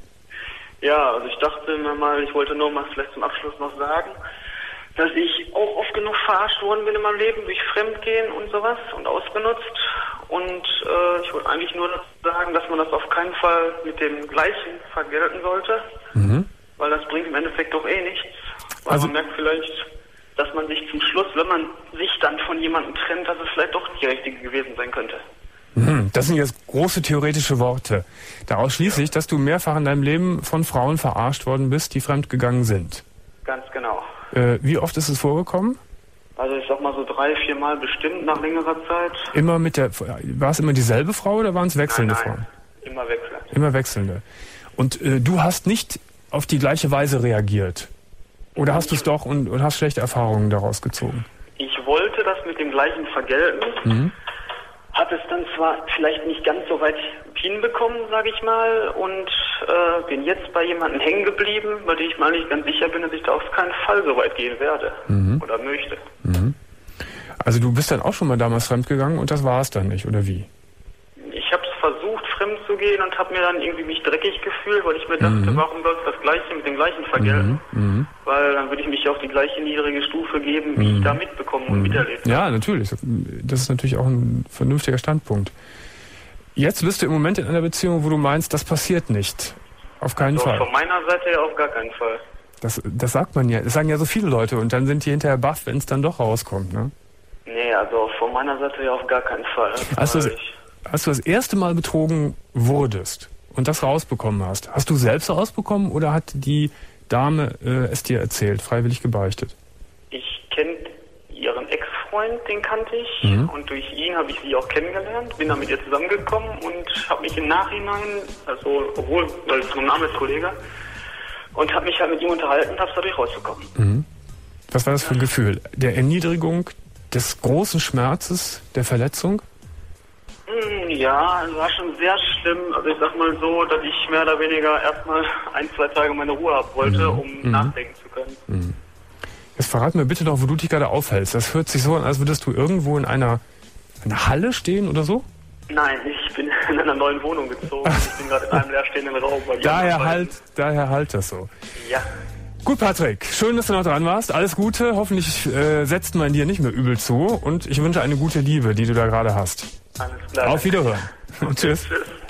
Ja, also ich dachte mir mal, ich wollte nur mal vielleicht zum Abschluss noch sagen, dass ich auch oft genug verarscht worden bin in meinem Leben durch Fremdgehen und sowas und ausgenutzt. Und äh, ich wollte eigentlich nur sagen, dass man das auf keinen Fall mit dem Gleichen vergelten sollte, Mhm. weil das bringt im Endeffekt doch eh nichts. Weil Also- man merkt vielleicht, dass man sich zum Schluss, wenn man sich dann von jemandem trennt, dass es vielleicht doch nicht die richtige gewesen sein könnte. Mhm. Das sind jetzt große theoretische Worte. Daraus schließe ich, dass du mehrfach in deinem Leben von Frauen verarscht worden bist, die fremdgegangen sind. Ganz genau. Äh, wie oft ist es vorgekommen? Also ich sag mal so drei, vier Mal bestimmt nach längerer Zeit. Immer mit der, war es immer dieselbe Frau oder waren es wechselnde Nein, nein. Frauen? Immer wechselnd. Immer wechselnde. Und äh, du hast nicht auf die gleiche Weise reagiert? Oder hast du es doch und, und hast schlechte Erfahrungen daraus gezogen? Ich wollte das mit dem Gleichen vergelten, Mhm. hat es dann zwar vielleicht nicht ganz so weit hinbekommen, sage ich mal, und äh, bin jetzt bei jemandem hängen geblieben, bei dem ich mal nicht ganz sicher bin, dass ich da auf keinen Fall so weit gehen werde Mhm. oder möchte. Mhm. Also du bist dann auch schon mal damals fremdgegangen und das war es dann nicht, oder wie? Ich habe es versucht, fremd zu gehen und habe mir dann irgendwie mich dreckig gefühlt, weil ich mir dachte, Mhm. warum soll ich das Gleiche mit dem Gleichen vergelten? Mhm. Weil dann würde ich mich auf die gleiche niedrige Stufe geben, wie Mhm. ich da mitbekommen und Mhm. miterlebt. Ja, natürlich. Das ist natürlich auch ein vernünftiger Standpunkt. Jetzt bist du im Moment in einer Beziehung, wo du meinst, das passiert nicht. Auf keinen Also Fall. von meiner Seite her auf gar keinen Fall. Das, das sagt man ja. Das sagen ja so viele Leute und dann sind die hinterher baff, wenn es dann doch rauskommt. Ne? Nee, also von meiner Seite her auf gar keinen Fall. Als du, das, Weil ich, als du das erste Mal betrogen wurdest und das rausbekommen hast, hast du selbst rausbekommen oder hat die Dame äh, es dir erzählt, freiwillig gebeichtet? ich kenne ihren Ex-Freund, den kannte ich. Mhm. Und durch ihn habe ich sie auch kennengelernt. Bin dann mit ihr zusammengekommen und habe mich im Nachhinein, also obwohl, weil es ein Name ist Kollege, und habe mich halt mit ihm unterhalten und habe es dadurch rausbekommen. Mhm. Was war das für ein Gefühl? Der Erniedrigung, des großen Schmerzes, der Verletzung? Hm, Ja, es war schon sehr schlimm. Also ich sag mal so, dass ich mehr oder weniger erstmal ein, zwei Tage meine Ruhe haben wollte, Mhm. um Mhm. nachdenken zu können. Mhm. Jetzt verrat mir bitte noch, wo du dich gerade aufhältst. Das hört sich so an, als würdest du irgendwo in einer, einer Halle stehen oder so? Nein, ich bin in einer neuen Wohnung gezogen. Ich bin gerade in einem leerstehenden Raum. Weil die Daher anderen halt, daher halt das so. beiden- Ja. Gut, Patrick, schön, dass du noch dran warst. Alles Gute. Hoffentlich äh, setzt man dir nicht mehr übel zu. Und ich wünsche eine gute Liebe, die du da gerade hast. Alles klar. Auf Wiederhören. Tschüss. Tschüss.